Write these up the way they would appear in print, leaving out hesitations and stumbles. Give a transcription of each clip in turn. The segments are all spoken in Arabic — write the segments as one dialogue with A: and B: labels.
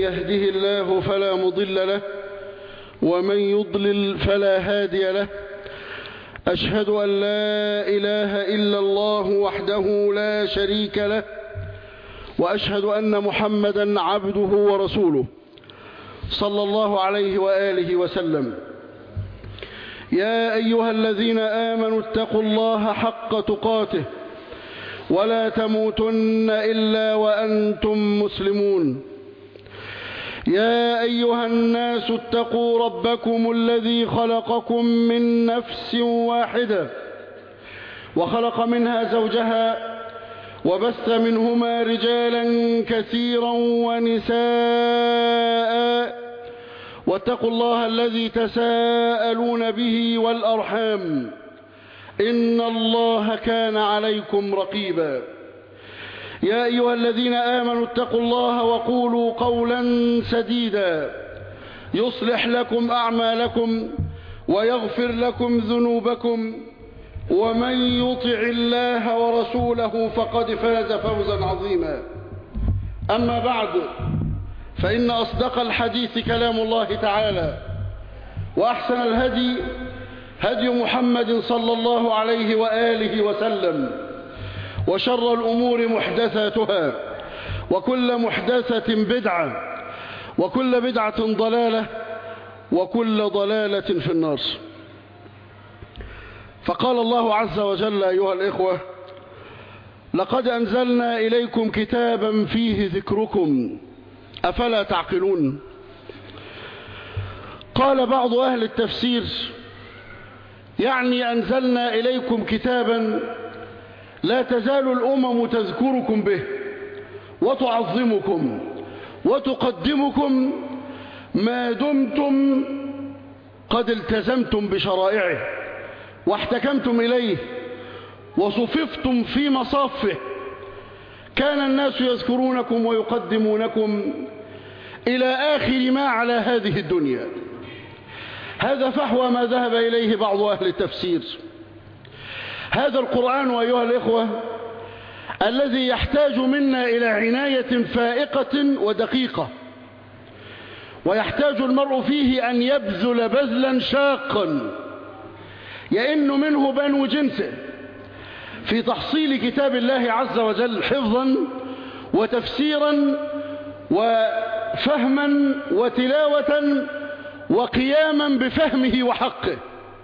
A: يهده الله فلا مضل له ومن يضلل فلا هادي له. أشهد أن لا إله إلا الله وحده لا شريك له، وأشهد أن محمدا عبده ورسوله صلى الله عليه وآله وسلم. يا أيها الذين آمنوا اتقوا الله حق تقاته ولا تموتن إلا وأنتم مسلمون. يا أيها الناس اتقوا ربكم الذي خلقكم من نفس واحدة وخلق منها زوجها وبث منهما رجالا كثيرا ونساء، واتقوا الله الذي تساءلون به والأرحام إن الله كان عليكم رقيبا. يا أيها الذين آمنوا اتقوا الله وقولوا قولا سديدا يصلح لكم أعمالكم ويغفر لكم ذنوبكم، ومن يطع الله ورسوله فقد فاز فوزا عظيما. أما بعد، فإن أصدق الحديث كلام الله تعالى، وأحسن الهدي هدي محمد صلى الله عليه وآله وسلم، وشر الأمور محدثاتها، وكل محدثة بدعة، وكل بدعة ضلالة، وكل ضلالة في النار. فقال الله عز وجل: أيها الإخوة، لقد أنزلنا إليكم كتابا فيه ذكركم أفلا تعقلون. قال بعض أهل التفسير: يعني أنزلنا إليكم كتابا لا تزال الأمم تذكركم به وتعظمكم وتقدمكم ما دمتم قد التزمتم بشرائعه واحتكمتم إليه وصففتم في مصافه. كان الناس يذكرونكم ويقدمونكم إلى آخر ما على هذه الدنيا. هذا فحوى ما ذهب إليه بعض أهل التفسير. هذا القرآن أيها الإخوة الذي يحتاج منا إلى عناية فائقة ودقيقة، ويحتاج المرء فيه أن يبذل بذلا شاقا يئن منه بنو جنسه في تحصيل كتاب الله عز وجل حفظا وتفسيرا وفهما وتلاوة وقياما بفهمه وحقه.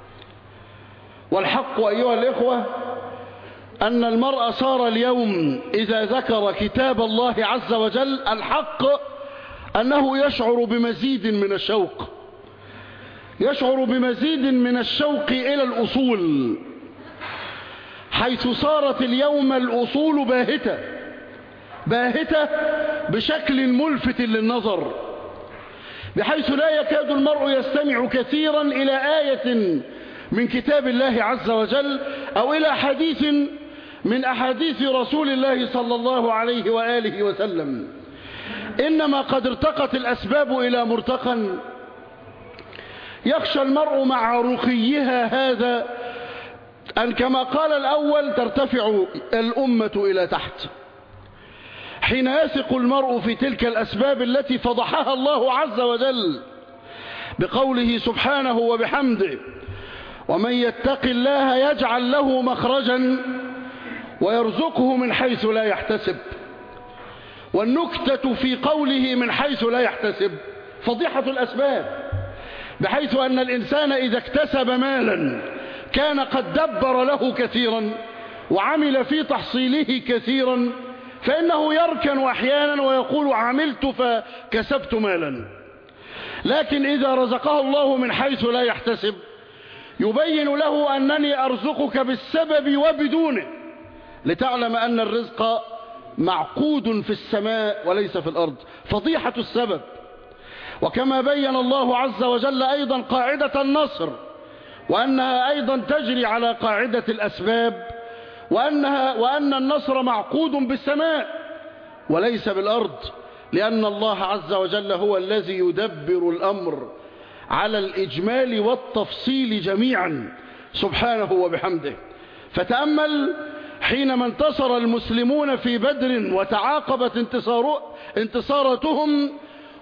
A: والحق أيها الإخوة أن المرء صار اليوم إذا ذكر كتاب الله عز وجل الحق أنه يشعر بمزيد من الشوق، يشعر بمزيد من الشوق إلى الأصول، حيث صارت اليوم الأصول باهتة باهتة بشكل ملفت للنظر، بحيث لا يكاد المرء يستمع كثيرا إلى آية من كتاب الله عز وجل أو إلى حديث من أحاديث رسول الله صلى الله عليه وآله وسلم، إنما قد ارتقت الأسباب إلى مرتقى يخشى المرء مع رقيها هذا أن كما قال الأول ترتفع الأمة إلى تحت، حين يثق المرء في تلك الأسباب التي فضحها الله عز وجل بقوله سبحانه وبحمده: ومن يتق الله يجعل له مخرجا ويرزقه من حيث لا يحتسب. والنكتة في قوله من حيث لا يحتسب فضيحة الأسباب، بحيث أن الإنسان إذا اكتسب مالا كان قد دبر له كثيرا وعمل في تحصيله كثيرا، فإنه يركن أحيانا ويقول عملت فكسبت مالا. لكن إذا رزقه الله من حيث لا يحتسب يبين له أنني أرزقك بالسبب وبدونه، لتعلم أن الرزق معقود في السماء وليس في الأرض. فضيحة السبب. وكما بين الله عز وجل أيضا قاعدة النصر، وأنها أيضا تجري على قاعدة الأسباب، وأن النصر معقود بالسماء وليس بالأرض، لأن الله عز وجل هو الذي يدبر الأمر على الإجمال والتفصيل جميعا سبحانه وبحمده. فتأمل حينما انتصر المسلمون في بدر وتعاقبت انتصاراتهم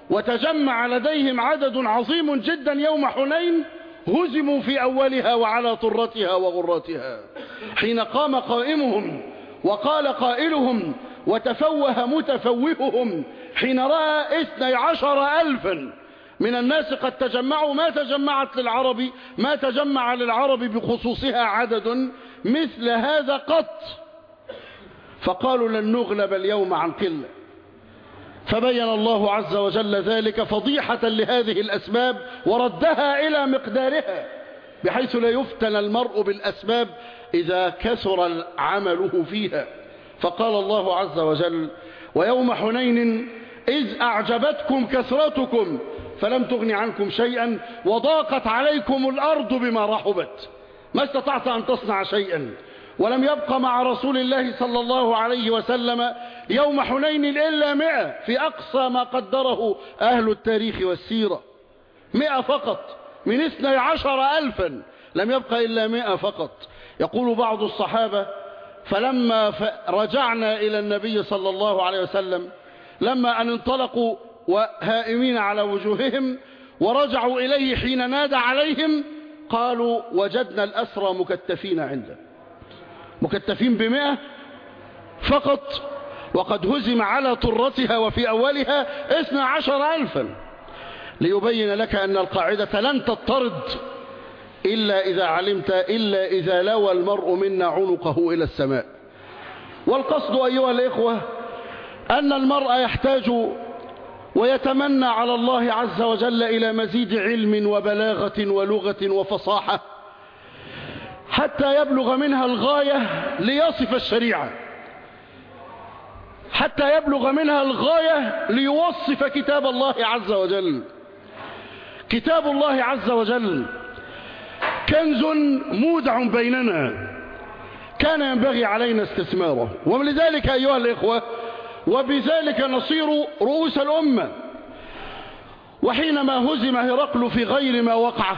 A: وتجمع لديهم عدد عظيم جدا يوم حنين هزموا في أولها وعلى طرتها وغرتها، حين قام قائمهم وقال قائلهم وتفوه متفوههم حين رأى 12,000 من الناس قد تجمعوا، ما تجمع للعرب بخصوصها عدد مثل هذا قط، فقالوا لن نغلب اليوم عن قلة. فبين الله عز وجل ذلك فضيحة لهذه الأسباب وردها إلى مقدارها، بحيث لا يفتن المرء بالأسباب إذا كثر عمله فيها. فقال الله عز وجل ويوم حنين إذ أعجبتكم كثرتكم فلم تغن عنكم شيئا وضاقت عليكم الأرض بما رحبت، ما استطعت أن تصنع شيئا، ولم يبق مع رسول الله صلى الله عليه وسلم يوم حنين إلا 100 في أقصى ما قدره أهل التاريخ والسيرة، 100 فقط من 12,000 لم يبق إلا 100 فقط. يقول بعض الصحابة فلما رجعنا إلى النبي صلى الله عليه وسلم لما أن انطلقوا وهائمين على وجوههم ورجعوا إليه حين نادى عليهم قالوا وجدنا الأسرى مكتفين عنده، مكتفين ب100 فقط، وقد هزم على طرتها وفي أولها 12,000، ليبين لك أن القاعدة لن تضطرد إلا إذا علمت إلا إذا لوى المرء منا عنقه إلى السماء. والقصد أيها الإخوة أن المرء يحتاج ويتمنى على الله عز وجل إلى مزيد علم وبلاغة ولغة وفصاحة حتى يبلغ منها الغاية ليصف الشريعة، حتى يبلغ منها الغاية ليوصف كتاب الله عز وجل. كتاب الله عز وجل كنز مودع بيننا كان ينبغي علينا استثماره، ولذلك أيها الإخوة وبذلك نصير رؤوس الأمة. وحينما هزم هرقل في غير ما وقع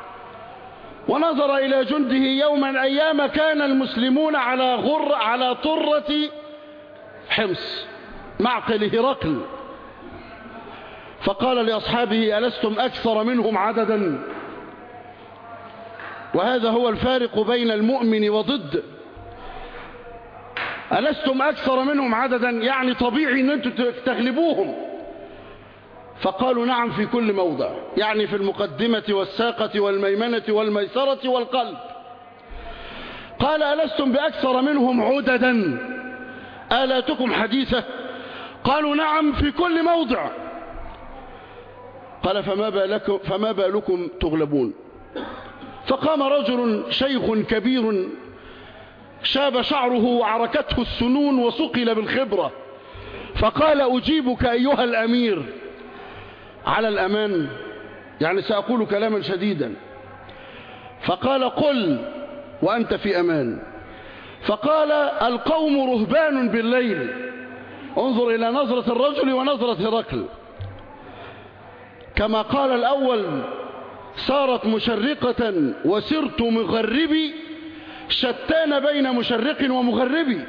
A: ونظر إلى جنده يوما أيام كان المسلمون على طرة حمص معقل هرقل، فقال لأصحابه ألستم أكثر منهم عددا؟ وهذا هو الفارق بين المؤمن وضد. ألستم أكثر منهم عددا يعني طبيعي أن أنتم تغلبوهم. فقالوا نعم في كل موضع، يعني في المقدمة والساقة والميمنة والميسرة والقلب. قال ألستم بأكثر منهم عددا آلاتكم حديثة؟ قالوا نعم في كل موضع. قال فما بالكم تغلبون؟ فقام رجل شيخ كبير شاب شعره وعركته السنون وسقل بالخبرة فقال أجيبك أيها الأمير على الأمان، يعني سأقول كلاما شديدا. فقال قل وأنت في أمان. فقال القوم رهبان بالليل. انظر إلى نظرة الرجل ونظرة هرقل، كما قال الأول صارت مشرقة وسرت مغربي، شتان بين مشرق ومغربي.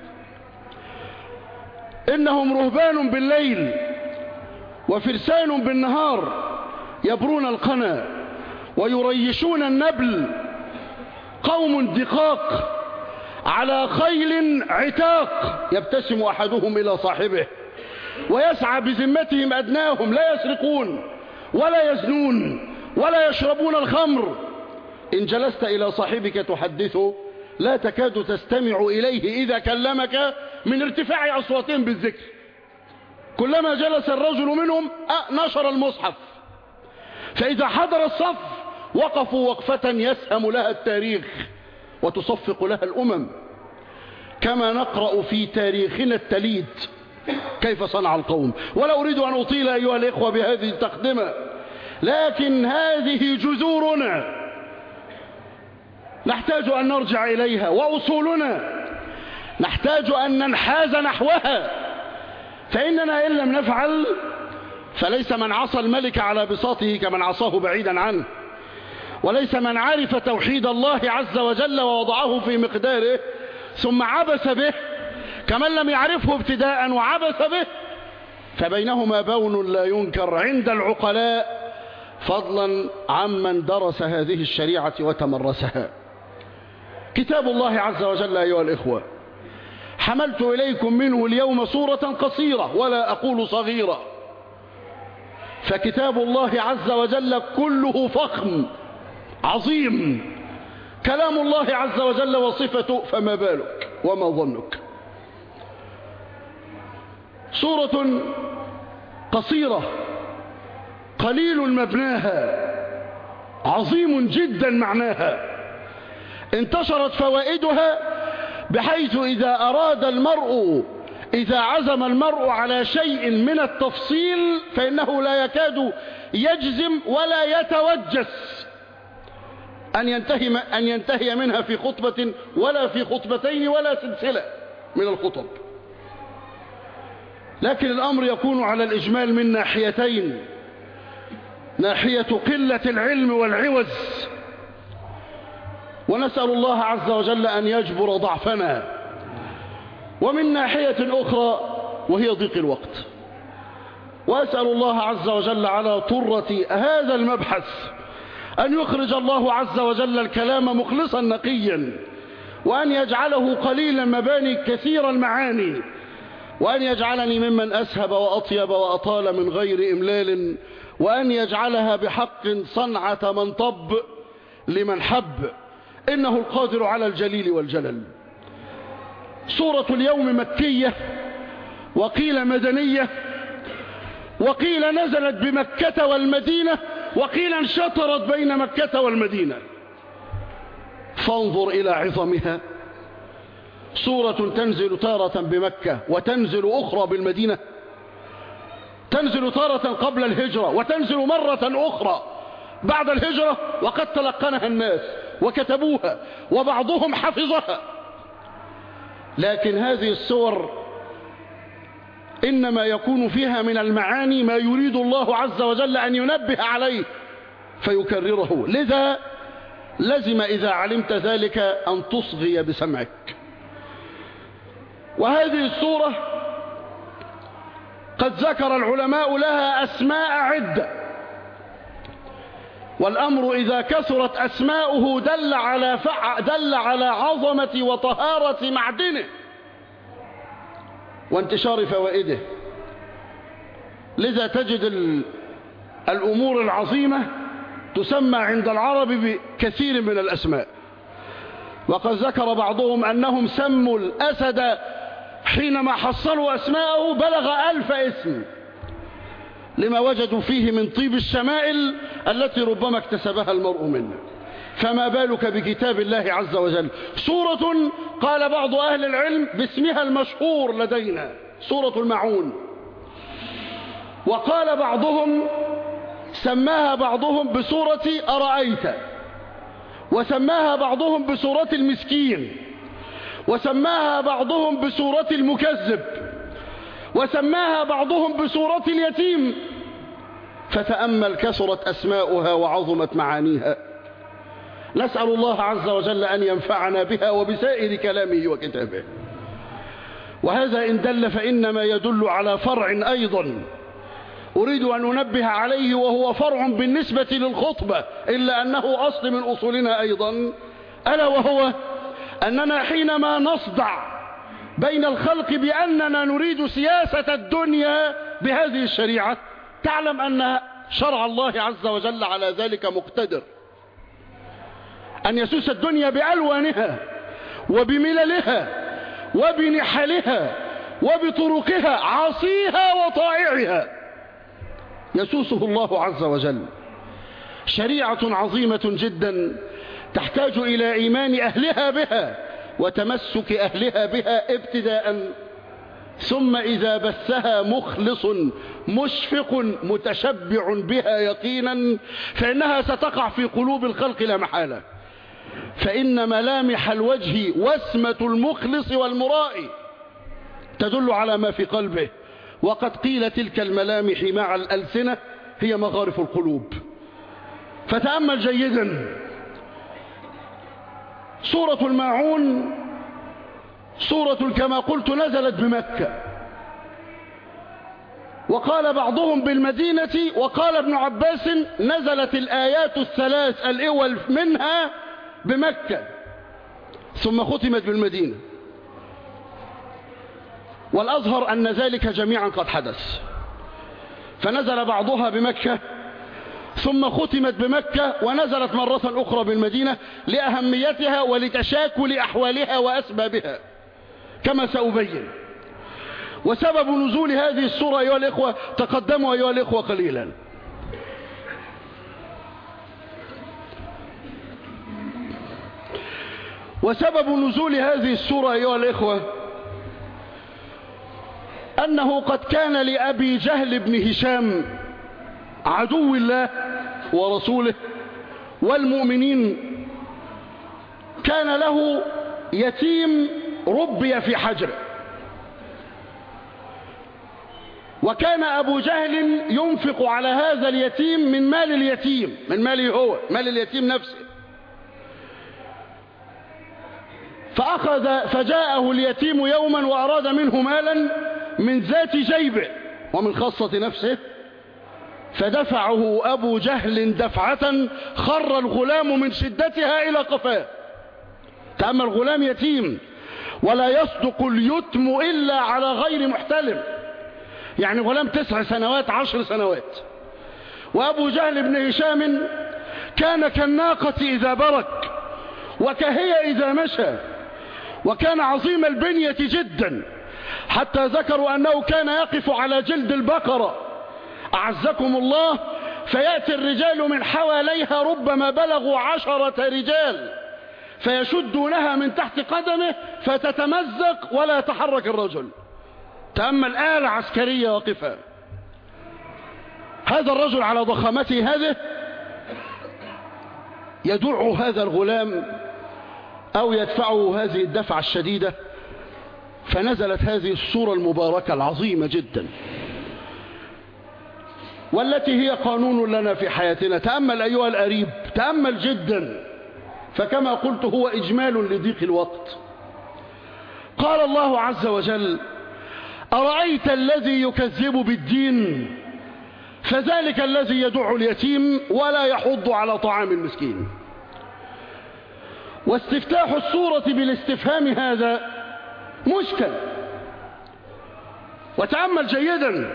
A: إنهم رهبان بالليل وفرسان بالنهار يبرون القنا ويريشون النبل، قوم دقاق على خيل عتاق يبتسم أحدهم إلى صاحبه ويسعى بذمتهم أدناهم، لا يسرقون ولا يزنون ولا يشربون الخمر. إن جلست إلى صاحبك تحدثه لا تكاد تستمع إليه إذا كلمك من ارتفاع أصواتهم بالذكر. كلما جلس الرجل منهم نشر المصحف، فإذا حضر الصف وقفوا وقفة يسهم لها التاريخ وتصفق لها الأمم، كما نقرأ في تاريخنا التليد كيف صنع القوم. ولا أريد أن أطيل أيها الإخوة بهذه التقدمة، لكن هذه جذورنا نحتاج أن نرجع إليها، وأصولنا نحتاج أن ننحاز نحوها، فإننا إن لم نفعل فليس من عصى الملك على بساطه كمن عصاه بعيدا عنه، وليس من عرف توحيد الله عز وجل ووضعه في مقداره ثم عبث به كمن لم يعرفه ابتداء وعبث به فبينهما بون لا ينكر عند العقلاء، فضلا عمن درس هذه الشريعة وتمرسها. كتاب الله عز وجل أيها الإخوة، حملت إليكم منه اليوم سورة قصيرة ولا أقول صغيرة، فكتاب الله عز وجل كله فخم عظيم، كلام الله عز وجل وصفته، فما بالك وما ظنك. سورة قصيرة قليل مبناها عظيم جدا معناها، انتشرت فوائدها بحيث إذا عزم المرء على شيء من التفصيل فإنه لا يكاد يجزم ولا يتوجس أن ينتهي منها في خطبة ولا في خطبتين ولا سلسلة من الخطب. لكن الأمر يكون على الإجمال من ناحيتين: ناحية قلة العلم والعوز، ونسأل الله عز وجل أن يجبر ضعفنا، ومن ناحية أخرى وهي ضيق الوقت. وأسأل الله عز وجل على طرة هذا المبحث أن يخرج الله عز وجل الكلام مخلصا نقيا، وأن يجعله قليلا مباني كثير المعاني، وأن يجعلني ممن أسهب وأطيب وأطال من غير إملال، وأن يجعلها بحق صنعة من طب لمن حب، إنه القادر على الجليل والجلل. سورة اليوم مكية، وقيل مدنية، وقيل نزلت بمكة والمدينة، وقيل انشطرت بين مكة والمدينة، فانظر إلى عظمها. سورة تنزل تارة بمكة وتنزل أخرى بالمدينة، تنزل تارة قبل الهجرة وتنزل مرة أخرى بعد الهجرة، وقد تلقنها الناس وكتبوها وبعضهم حفظها. لكن هذه السور إنما يكون فيها من المعاني ما يريد الله عز وجل أن ينبه عليه فيكرره، لذا لزم إذا علمت ذلك أن تصغي بسمعك. وهذه السورة قد ذكر العلماء لها أسماء عدة، والأمر إذا كثرت أسماؤه دل على عظمة وطهارة معدنه وانتشار فوائده. لذا تجد الأمور العظيمة تسمى عند العرب بكثير من الأسماء. وقد ذكر بعضهم أنهم سموا الأسد حينما حصلوا أسماءه بلغ 1000 اسم، لما وجدوا فيه من طيب الشمائل التي ربما اكتسبها المرء منه، فما بالك بكتاب الله عز وجل. سورة قال بعض أهل العلم باسمها المشهور لدينا سورة الماعون، وقال بعضهم سماها بعضهم بسورة أرأيت، وسماها بعضهم بسورة المسكين، وسماها بعضهم بسورة المكذب، وسماها بعضهم بسورة اليتيم. فتأمل، كثرت أسماؤها وعظمت معانيها. نسأل الله عز وجل أن ينفعنا بها وبسائر كلامه وكتابه. وهذا إن دل فإنما يدل على فرع أيضا أريد أن أنبه عليه، وهو فرع بالنسبة للخطبة إلا أنه أصل من أصولنا أيضا، ألا وهو أننا حينما نصدع بين الخلق بأننا نريد سياسة الدنيا بهذه الشريعة، تعلم أن شرع الله عز وجل على ذلك مقتدر، أن يسوس الدنيا بألوانها وبمللها وبنحلها وبطرقها، عاصيها وطائعها، يسوسه الله عز وجل. شريعة عظيمة جدا تحتاج إلى إيمان أهلها بها وتمسك أهلها بها ابتداء، ثم إذا بثها مخلص مشفق متشبع بها يقينا فإنها ستقع في قلوب الخلق لا محالة. فإن ملامح الوجه وسمة المخلص والمرائي تدل على ما في قلبه، وقد قيل تلك الملامح مع الألسنة هي مغارف القلوب. فتأمل جيدا. سورة الماعون سورة كما قلت نزلت بمكة، وقال بعضهم بالمدينة، وقال ابن عباس نزلت الآيات الثلاث الأول منها بمكة ثم ختمت بالمدينة، والأظهر أن ذلك جميعا قد حدث، فنزل بعضها بمكة ثم ختمت بمكة ونزلت مرة أخرى بالمدينة لأهميتها ولتشاكل أحوالها وأسبابها كما سأبين. وسبب نزول هذه السورة أيها الإخوة تقدموا أيها الإخوة قليلا. وسبب نزول هذه السورة أيها الإخوة أنه قد كان لأبي جهل بن هشام عدو الله ورسوله والمؤمنين، كان له يتيم ربي في حجره، وكان أبو جهل ينفق على هذا اليتيم من مال اليتيم، من ماله هو، مال اليتيم نفسه. فجاءه اليتيم يوما وأراد منه مالا من ذات جيبه ومن خاصة نفسه، فدفعه أبو جهل دفعة خر الغلام من شدتها إلى قفاه. تأمل، غلام يتيم، ولا يصدق اليتم إلا على غير محتلم، يعني غلام 9 سنوات 10 سنوات. وأبو جهل بن هشام كان كالناقة إذا برك وكهي إذا مشى، وكان عظيم البنية جدا، حتى ذكروا أنه كان يقف على جلد البقرة أعزكم الله، فيأتي الرجال من حواليها ربما بلغوا 10 رجال فيشدونها من تحت قدمه فتتمزق ولا يتحرك الرجل. تأمل، آلة عسكرية واقفة. هذا الرجل على ضخامته هذه يدع هذا الغلام أو يدفعه هذه الدفعة الشديدة، فنزلت هذه السورة المباركة العظيمة جدا، والتي هي قانون لنا في حياتنا. تأمل أيها القريب، تأمل جدا، فكما قلت هو إجمال لضيق الوقت. قال الله عز وجل: أرأيت الذي يكذب بالدين فذلك الذي يدع اليتيم ولا يحض على طعام المسكين. واستفتاح السورة بالاستفهام هذا مشكل. وتأمل جيدا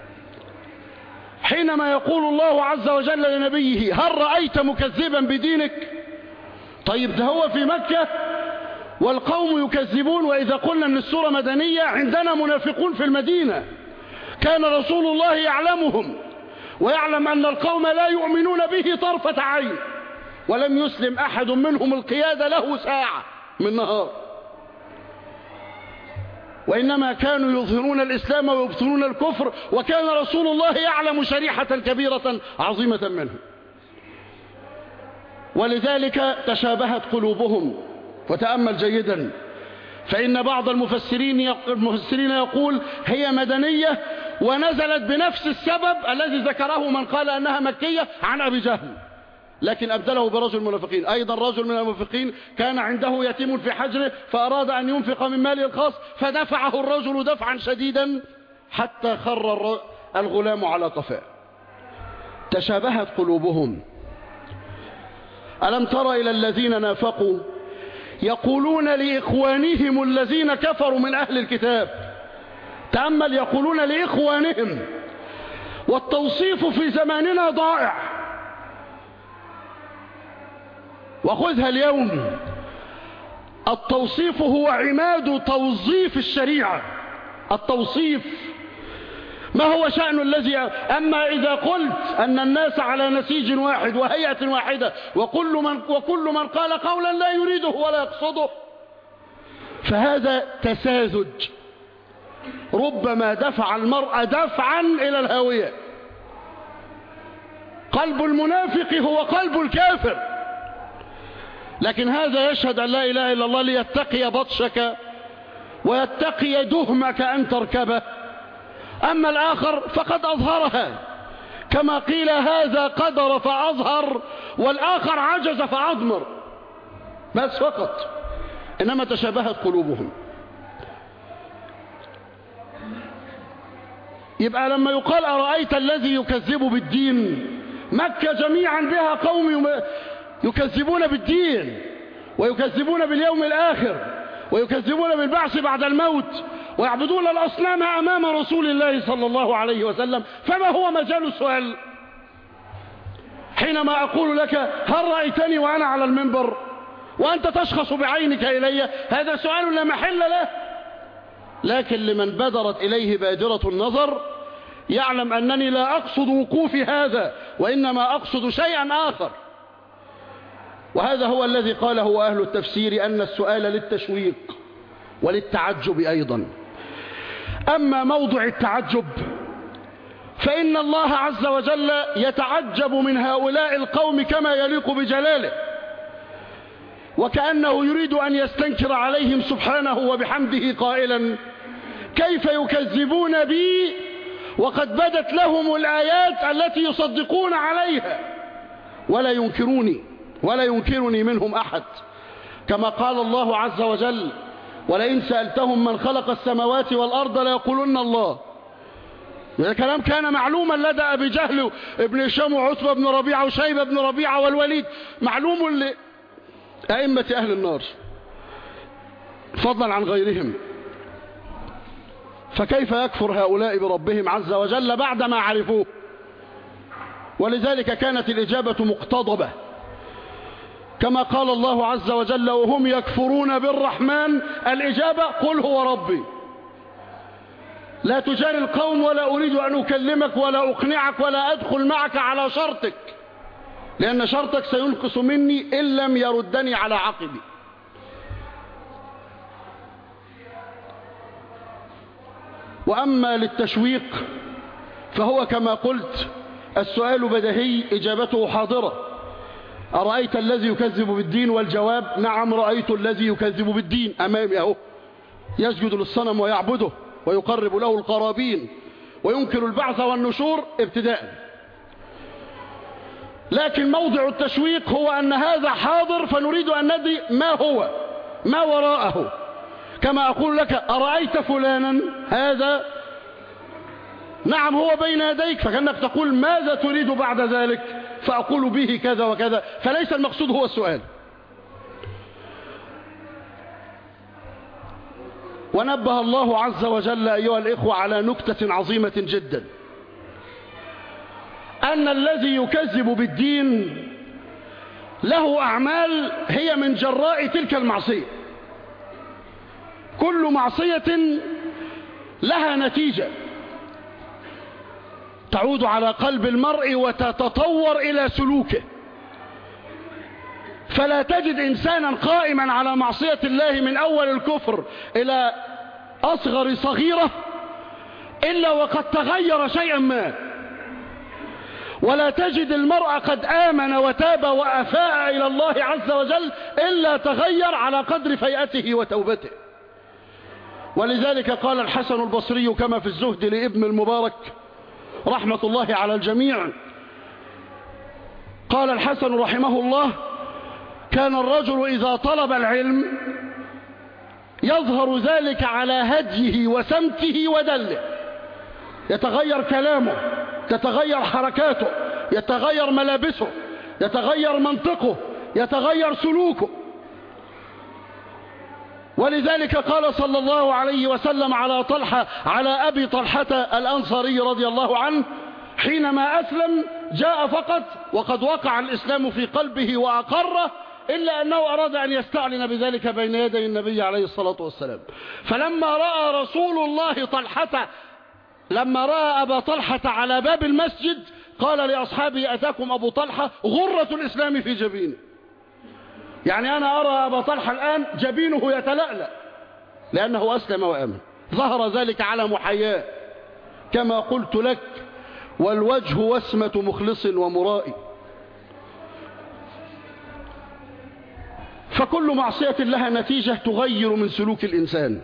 A: حينما يقول الله عز وجل لنبيه: هل رأيت مكذبا بدينك؟ طيب ده هو في مكة والقوم يكذبون. وإذا قلنا أن السورة مدنية، عندنا منافقون في المدينة كان رسول الله يعلمهم ويعلم أن القوم لا يؤمنون به طرفة عين، ولم يسلم أحد منهم القيادة له ساعة من نهار، وإنما كانوا يظهرون الإسلام ويبطنون الكفر، وكان رسول الله يعلم شريحة كبيرة عظيمة منه. ولذلك تشابهت قلوبهم. وتأمل جيدا، فإن بعض المفسرين يقول هي مدنية ونزلت بنفس السبب الذي ذكره من قال أنها مكية عن أبي جهل، لكن أبدله برجل المنافقين. أيضا رجل من المنافقين كان عنده يتيم في حجره فأراد أن ينفق من ماله الخاص، فدفعه الرجل دفعا شديدا حتى خر الغلام على قفاه. تشابهت قلوبهم. ألم تر إلى الذين نافقوا يقولون لإخوانهم الذين كفروا من أهل الكتاب. تأمل، يقولون لإخوانهم، والتوصيف في زماننا ضائع. وخذها اليوم، التوصيف هو عماد توظيف الشريعة. التوصيف ما هو شأن الذي، أما إذا قلت أن الناس على نسيج واحد وهيئة واحدة وكل من قال قولا لا يريده ولا يقصده، فهذا تساذج ربما دفع المرء دفعا إلى الهاوية. قلب المنافق هو قلب الكافر، لكن هذا يشهد أن لا إله إلا الله ليتقي بطشك ويتقي دهمك أن تركبه. أما الآخر فقد أظهرها، كما قيل هذا قدر فأظهر والآخر عجز فأضمر، بس فقط. إنما تشابهت قلوبهم. يبقى لما يقال أرأيت الذي يكذب بالدين، مكة جميعا بها قوم يكذبون بالدين ويكذبون باليوم الآخر ويكذبون بالبعث بعد الموت ويعبدون الأصنام أمام رسول الله صلى الله عليه وسلم. فما هو مجال السؤال حينما أقول لك هل رأيتني وأنا على المنبر وأنت تشخص بعينك إلي؟ هذا سؤال لا محل له، لكن لمن بدرت إليه بادرة النظر يعلم أنني لا أقصد وقوف هذا، وإنما أقصد شيئا آخر. وهذا هو الذي قاله أهل التفسير، أن السؤال للتشويق وللتعجب أيضا. أما موضع التعجب فإن الله عز وجل يتعجب من هؤلاء القوم كما يليق بجلاله، وكأنه يريد أن يستنكر عليهم سبحانه وبحمده قائلا: كيف يكذبون بي وقد بدت لهم الآيات التي يصدقون عليها ولا ينكرني منهم أحد، كما قال الله عز وجل: ولئن سألتهم من خلق السماوات والأرض ليقولن الله. هذا كلام كان معلوما لدى أبي جهل ابن هشام وعتبة بن ربيعة وشيبة بن ربيعة والوليد، معلوم لأئمة أهل النار فضلا عن غيرهم. فكيف يكفر هؤلاء بربهم عز وجل بعدما عرفوه؟ ولذلك كانت الإجابة مقتضبة، كما قال الله عز وجل: وهم يكفرون بالرحمن. الإجابة: قل هو ربي. لا تجاري القوم ولا أريد أن أكلمك ولا أقنعك ولا أدخل معك على شرطك، لأن شرطك سينقص مني إن لم يردني على عقبي. وأما للتشويق فهو كما قلت السؤال بديهي إجابته حاضرة: أرأيت الذي يكذب بالدين؟ والجواب: نعم رأيت الذي يكذب بالدين أمامي أهو، يسجد للصنم ويعبده ويقرب له القرابين وينكر البعث والنشور ابتداء. لكن موضع التشويق هو أن هذا حاضر، فنريد أن ندري ما هو، ما وراءه. كما أقول لك: أرأيت فلانا؟ هذا نعم هو بين يديك، فكأنك تقول: ماذا تريد بعد ذلك؟ فأقول: به كذا وكذا. فليس المقصود هو السؤال. ونبه الله عز وجل أيها الإخوة على نكتة عظيمة جدا، أن الذي يكذب بالدين له أعمال هي من جراء تلك المعصية. كل معصية لها نتيجة تعود على قلب المرء وتتطور إلى سلوكه. فلا تجد إنسانا قائما على معصية الله من أول الكفر إلى أصغر صغيرة إلا وقد تغير شيئا ما، ولا تجد المرء قد آمن وتاب وأفاء إلى الله عز وجل إلا تغير على قدر فيئته وتوبته. ولذلك قال الحسن البصري كما في الزهد لابن المبارك رحمة الله على الجميع، قال الحسن رحمه الله: كان الرجل إذا طلب العلم يظهر ذلك على هديه وسمته ودله، يتغير كلامه، تتغير حركاته، يتغير ملابسه، يتغير منطقه، يتغير سلوكه. ولذلك قال صلى الله عليه وسلم على أبي طلحة الأنصاري رضي الله عنه حينما أسلم: جاء فقط وقد وقع الإسلام في قلبه وأقره، إلا أنه أراد أن يستعلن بذلك بين يدي النبي عليه الصلاة والسلام. فلما رأى رسول الله لما رأى أبا طلحة على باب المسجد قال لأصحابه: أتاكم أبو طلحة غرة الإسلام في جبينه. يعني أنا أرى أبا طلحة الآن جبينه يتلألأ لأنه أسلم وآمن. ظهر ذلك على محياه كما قلت لك: والوجه وسمة مخلص ومرائي. فكل معصية لها نتيجة تغير من سلوك الإنسان.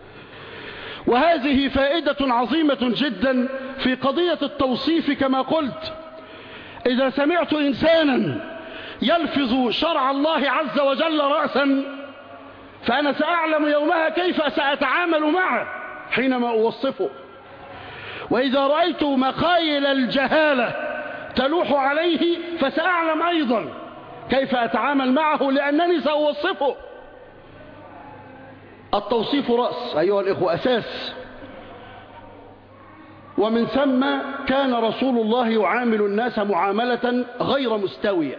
A: وهذه فائدة عظيمة جدا في قضية التوصيف. كما قلت: إذا سمعت إنسانا يلفظ شرع الله عز وجل رأسا فأنا سأعلم يومها كيف سأتعامل معه حينما أوصفه. وإذا رأيت مخايل الجهالة تلوح عليه فسأعلم أيضا كيف أتعامل معه، لأنني سأوصفه. التوصيف رأس أيها الإخوة، أساس. ومن ثم كان رسول الله يعامل الناس معاملة غير مستوية،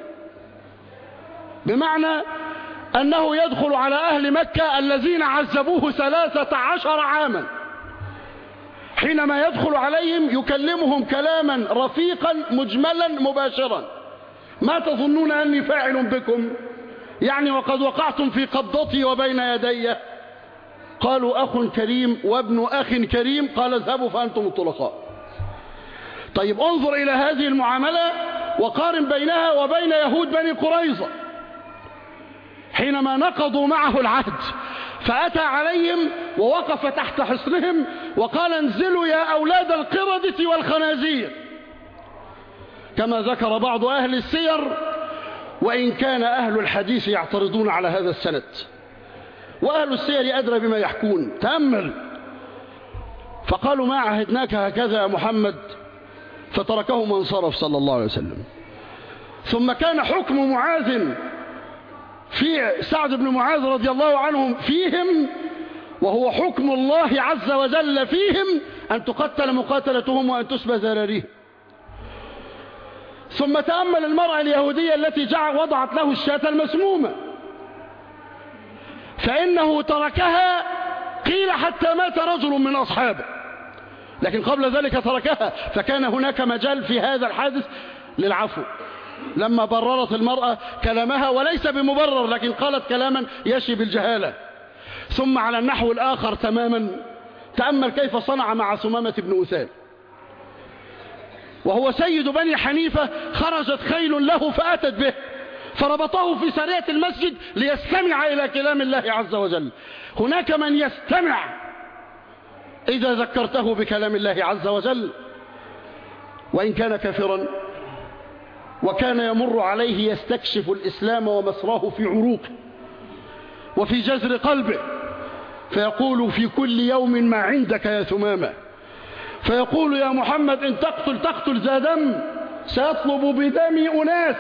A: بمعنى أنه يدخل على أهل مكة الذين عذبوه 13 عاما، حينما يدخل عليهم يكلمهم كلاما رفيقا مجملا مباشرا: ما تظنون أني فاعل بكم؟ يعني وقد وقعتم في قبضتي وبين يدي. قالوا أخ كريم وابن أخ كريم. قال اذهبوا فأنتم الطلقاء. طيب انظر إلى هذه المعاملة وقارن بينها وبين يهود بني قريظة حينما نقضوا معه العهد، فأتى عليهم ووقف تحت حصنهم وقال: انزلوا يا أولاد القردة والخنازير، كما ذكر بعض أهل السير، وإن كان أهل الحديث يعترضون على هذا السند، وأهل السير أدرى بما يحكون. تأمل. فقالوا: ما عهدناك هكذا يا محمد، فتركهم وانصرف صلى الله عليه وسلم. ثم كان حكم معاذ في سعد بن معاذ رضي الله عنهم فيهم، وهو حكم الله عز وجل فيهم، أن تقتل مقاتلتهم وأن تسبى ذراريهم. ثم تأمل المرأة اليهودية التي وضعت له الشاة المسمومة، فإنه تركها قيل حتى مات رجل من أصحابه، لكن قبل ذلك تركها، فكان هناك مجال في هذا الحادث للعفو لما بررت المرأة كلامها، وليس بمبرر، لكن قالت كلاما يشي بالجهالة. ثم على النحو الآخر تماما تأمل كيف صنع مع ثمامة بن أثال، وهو سيد بني حنيفة. خرجت خيل له فأتت به، فربطه في سرية المسجد ليستمع إلى كلام الله عز وجل. هناك من يستمع إذا ذكرته بكلام الله عز وجل وإن كان كافرا، وكان يمر عليه يستكشف الإسلام ومسراه في عروقه وفي جذر قلبه، فيقول: في كل يوم ما عندك يا ثمامة. فيقول: يا محمد إن تقتل ذا دم، سيطلب بدم أناس،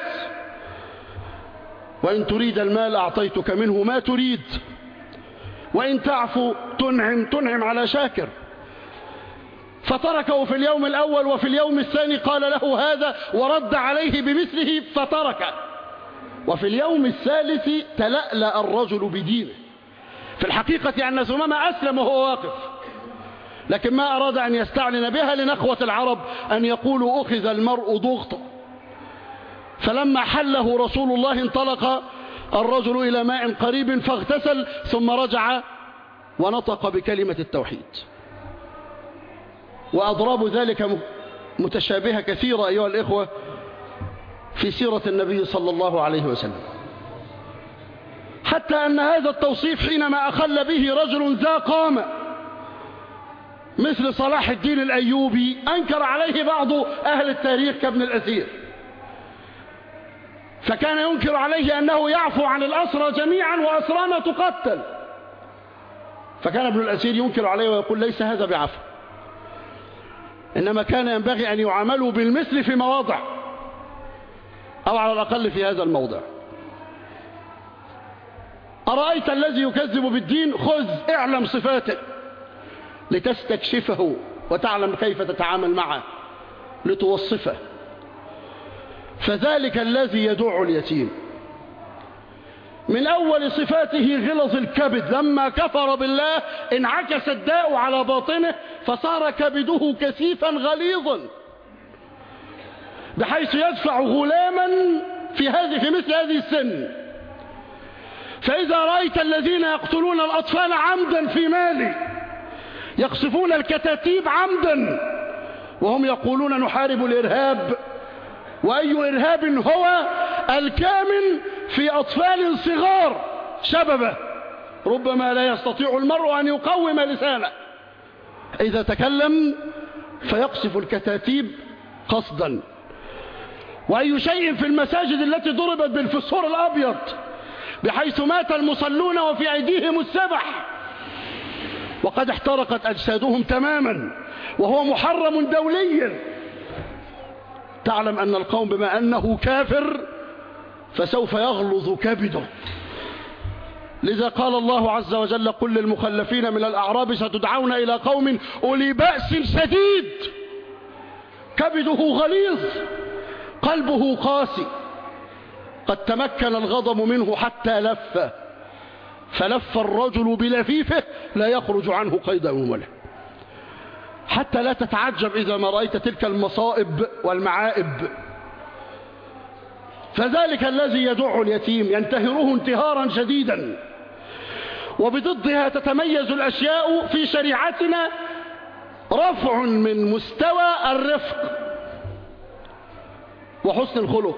A: وإن تريد المال أعطيتك منه ما تريد، وإن تعفو تنعم على شاكر. فتركه في اليوم الأول، وفي اليوم الثاني قال له هذا ورد عليه بمثله فتركه، وفي اليوم الثالث تلألأ الرجل بدينه. في الحقيقة أن ثمامة أسلم وهو واقف، لكن ما أراد أن يستعلن بها لنخوة العرب أن يقولوا: أخذ المرء ضغطا. فلما حله رسول الله انطلق الرجل إلى ماء قريب فاغتسل، ثم رجع ونطق بكلمة التوحيد. وأضراب ذلك متشابهة كثيرة أيها الإخوة في سيرة النبي صلى الله عليه وسلم، حتى أن هذا التوصيف حينما أخل به رجل ذا قامة مثل صلاح الدين الأيوبي أنكر عليه بعض أهل التاريخ كابن الأثير، فكان ينكر عليه أنه يعفو عن الأسرى جميعا وأسرانا تقتل، فكان ابن الأثير ينكر عليه ويقول: ليس هذا بعفو، إنما كان ينبغي أن يعاملوا بالمثل في مواضع، أو على الأقل في هذا الموضع. أرأيت الذي يكذب بالدين؟ خذ اعلم صفاته لتستكشفه وتعلم كيف تتعامل معه لتوصفه. فذلك الذي يدع اليتيم من أول صفاته غلظ الكبد، لما كفر بالله انعكس الداء على باطنه فصار كبده كثيفا غليظا، بحيث يدفع غلاما في مثل هذه السن. فإذا رأيت الذين يقتلون الأطفال عمدا في مالي، يقصفون الكتاتيب عمدا وهم يقولون نحارب الإرهاب، وأي إرهاب هو الكامن في أطفال صغار شببه ربما لا يستطيع المرء أن يقوم لسانه، إذا تكلم فيقصف الكتاتيب قصدا. وأي شيء في المساجد التي ضربت بالفسفور الأبيض بحيث مات المصلون وفي أيديهم السبح، وقد احترقت أجسادهم تماما وهو محرم دوليا، تعلم أن القوم بما أنه كافر فسوف يغلظ كبده. لذا قال الله عز وجل: قل للمخلفين من الأعراب ستدعون إلى قوم أولي بأس شديد، كبده غليظ قلبه قاسي، قد تمكن الغضب منه حتى لف، فلف الرجل بلفيفه لا يخرج عنه قيد أمله. حتى لا تتعجب إذا ما رأيت تلك المصائب والمعائب. فذلك الذي يدع اليتيم ينتهره انتهارا شديدا، وبضدها تتميز الأشياء في شريعتنا رفع من مستوى الرفق وحسن الخلق.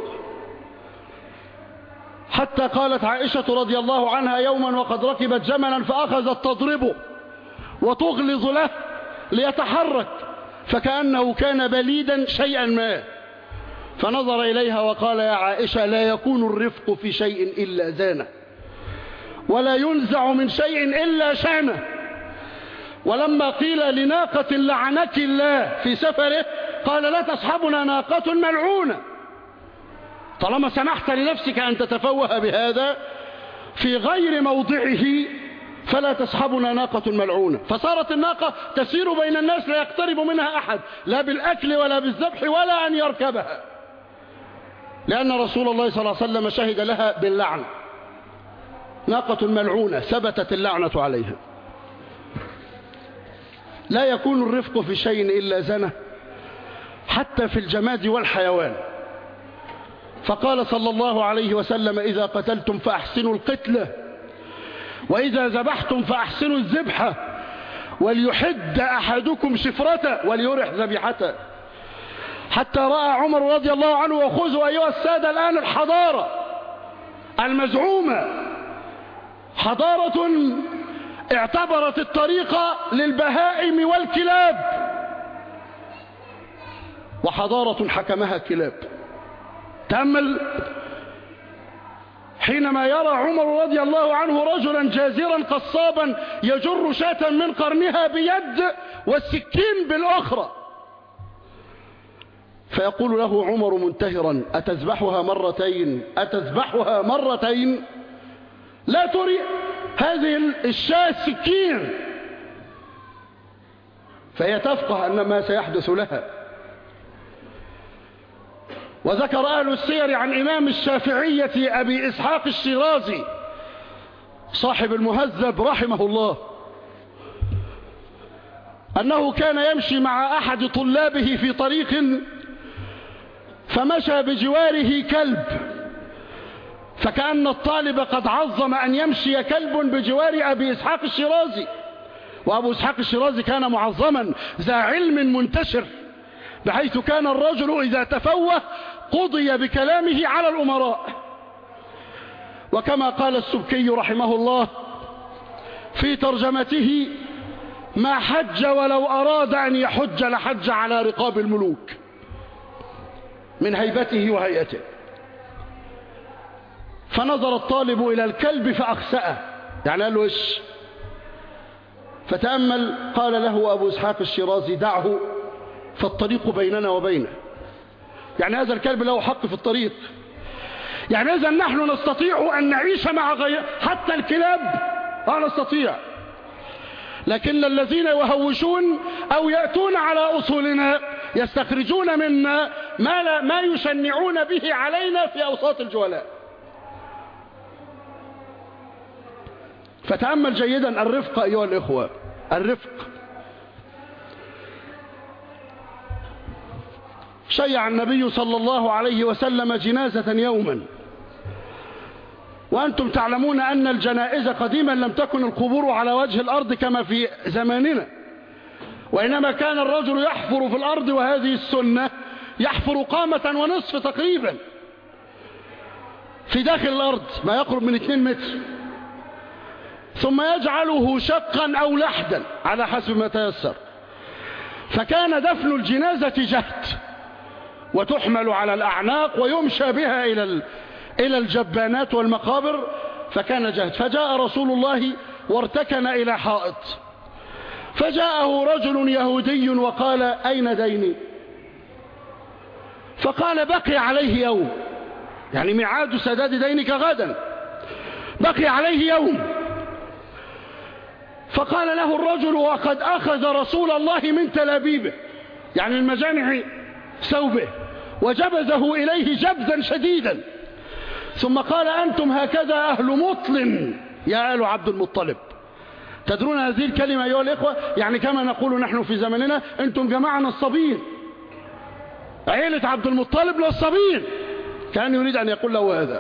A: حتى قالت عائشة رضي الله عنها يوما وقد ركبت جملا فأخذت تضربه وتغلظ له ليتحرك فكأنه كان بليدا شيئا ما، فنظر إليها وقال: يا عائشة، لا يكون الرفق في شيء إلا زانه، ولا ينزع من شيء إلا شانه. ولما قيل لناقة لعنك الله في سفره قال: لا تصحبنا ناقة ملعونة. طالما سمحت لنفسك أن تتفوه بهذا في غير موضعه فلا تصحبنا ناقة ملعونة. فصارت الناقة تسير بين الناس لا يقترب منها أحد، لا بالأكل ولا بالذبح ولا أن يركبها، لأن رسول الله صلى الله عليه وسلم شهد لها باللعن. ناقة ملعونة ثبتت اللعنة عليها. لا يكون الرفق في شيء إلا زنه، حتى في الجماد والحيوان. فقال صلى الله عليه وسلم: إذا قتلتم فأحسنوا القتلة، وإذا ذبحتم فأحسنوا الذبحة، وليحد أحدكم شفرته وليرح ذبيحته. حتى رأى عمر رضي الله عنه: وخذوا أيها السادة الآن الحضارة المزعومة، حضارة اعتبرت الطريقة للبهائم والكلاب، وحضارة حكمها كلاب. تأمل حينما يرى عمر رضي الله عنه رجلا جازرا قصابا يجر شاة من قرنها بيد والسكين بالأخرى، فيقول له عمر منتهرا: أتذبحها مرتين؟ أتذبحها مرتين؟ لا تري هذه الشاة السكين. فهي تفقه أن ما سيحدث لها. وذكر أهل السير عن إمام الشافعية أبي إسحاق الشيرازي صاحب المهذب رحمه الله أنه كان يمشي مع أحد طلابه في طريق، فمشى بجواره كلب، فكأن الطالب قد عظم أن يمشي كلب بجوار أبي إسحاق الشيرازي. وأبو إسحاق الشيرازي كان معظما ذا علم منتشر، بحيث كان الرجل إذا تفوه قضي بكلامه على الأمراء. وكما قال السبكي رحمه الله في ترجمته: ما حج ولو أراد أن يحج لحج على رقاب الملوك، من هيبته وهيئته. فنظر الطالب إلى الكلب فأخسأه، يعني قال له: إيش؟ فتأمل، قال له أبو إسحاق الشيرازي: دعه، فالطريق بيننا وبينه. يعني هذا الكلب له حق في الطريق. يعني إذا نحن نستطيع أن نعيش مع غير حتى الكلاب، نستطيع. لكن الذين يهوشون أو يأتون على أصولنا يستخرجون منا ما يشنعون به علينا في أوساط الجهلاء. فتأمل جيدا الرفق أيها الإخوة، الرفق. شيع النبي صلى الله عليه وسلم جنازة يوما، وأنتم تعلمون أن الجنائز قديما لم تكن القبور على وجه الأرض كما في زماننا، وإنما كان الرجل يحفر في الأرض، وهذه السنة، يحفر قامة ونصف تقريبا في داخل الأرض، ما يقرب من 2 متر، ثم يجعله شقا أو لحدا على حسب ما تيسر. فكان دفن الجنازة جهد، وتحمل على الأعناق ويمشى بها إلى الجبانات والمقابر، فكان جهد. فجاء رسول الله وارتكن إلى حائط، فجاءه رجل يهودي وقال: أين ديني؟ فقال: بقي عليه يوم، يعني ميعاد سداد دينك غدا، بقي عليه يوم. فقال له الرجل: وقد أخذ رسول الله من تلابيبه، يعني من مجامع ثوبه، وجبزه إليه جبزا شديدا، ثم قال: أنتم هكذا أهل مطل يا آل عبد المطلب. تدرون هذه الكلمة أيها الإخوة؟ يعني كما نقول نحن في زمننا: أنتم جماعة نصابين، عيلة عبد المطلب نصابين. كان يريد أن يقول له هذا.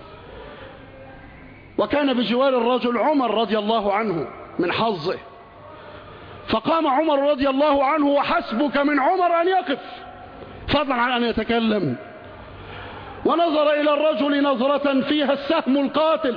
A: وكان بجوار الرجل عمر رضي الله عنه من حظه، فقام عمر رضي الله عنه، وحسبك من عمر أن يقف فضلا عن أن يتكلم، ونظر إلى الرجل نظرة فيها السهم القاتل.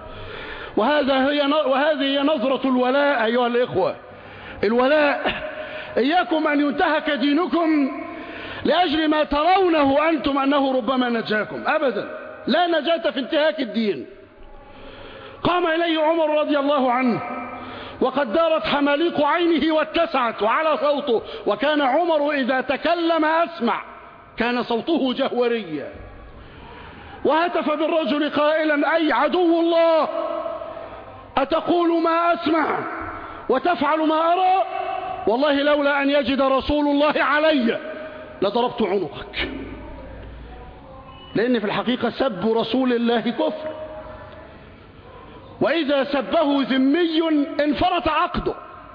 A: وهذه هي نظرة الولاء أيها الإخوة، الولاء. إياكم أن ينتهك دينكم لأجل ما ترونه أنتم أنه ربما نجاكم، أبدا، لا نجاة في انتهاك الدين. قام إليه عمر رضي الله عنه وقد دارت حماليق عينه واتسعت وعلى صوته، وكان عمر إذا تكلم أسمع، كان صوته جهوريا. وهتف بالرجل قائلا: أي عدو الله، أتقول ما أسمع وتفعل ما أرى؟ والله لولا أن يجد رسول الله علي لضربت عنقك. لأن في الحقيقة سب رسول الله كفر، وإذا سبه ذمي انفرط عقده.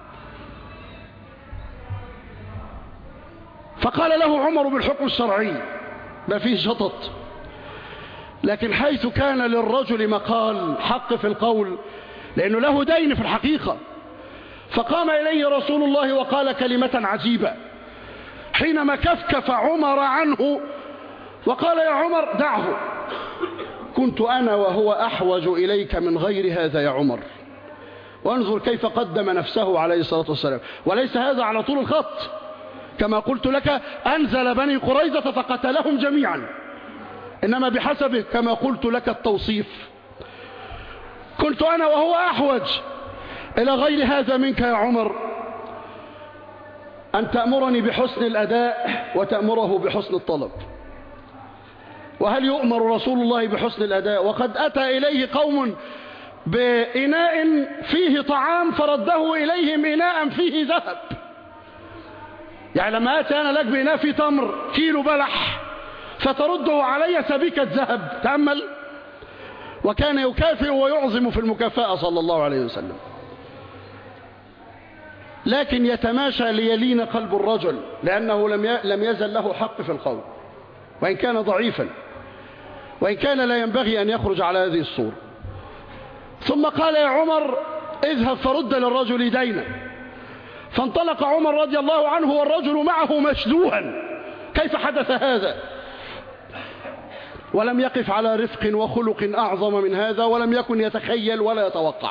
A: فقال له عمر بالحكم الشرعي ما فيه شطط، لكن حيث كان للرجل مقال حق في القول، لأنه له دين في الحقيقة. فقام إليه رسول الله وقال كلمة عجيبة حينما كفكف عمر عنه وقال: يا عمر دعه، كنت أنا وهو أحوج إليك من غير هذا يا عمر. وانظر كيف قدم نفسه عليه الصلاة والسلام. وليس هذا على طول الخط، كما قلت لك أنزل بني قريظة فقتلهم جميعا، إنما بحسبه كما قلت لك التوصيف. كنت أنا وهو أحوج إلى غير هذا منك يا عمر، أن تأمرني بحسن الأداء وتأمره بحسن الطلب. وهل يؤمر رسول الله بحسن الأداء وقد أتى إليه قوم بإناء فيه طعام فرده إليهم إناء فيه ذهب؟ يعني لما أتى أنا لك بإناء فيه تمر كيلو بلح فترده علي سبيكة ذهب، تأمل. وكان يكافئ ويعظم في المكافأة صلى الله عليه وسلم. لكن يتماشى ليلين قلب الرجل، لأنه لم يزل له حق في القول، وإن كان ضعيفا، وإن كان لا ينبغي أن يخرج على هذه الصورة. ثم قال: يا عمر اذهب فرد للرجل دينه. فانطلق عمر رضي الله عنه والرجل معه مشدوها. كيف حدث هذا؟ ولم يقف على رفق وخلق أعظم من هذا، ولم يكن يتخيل ولا يتوقع.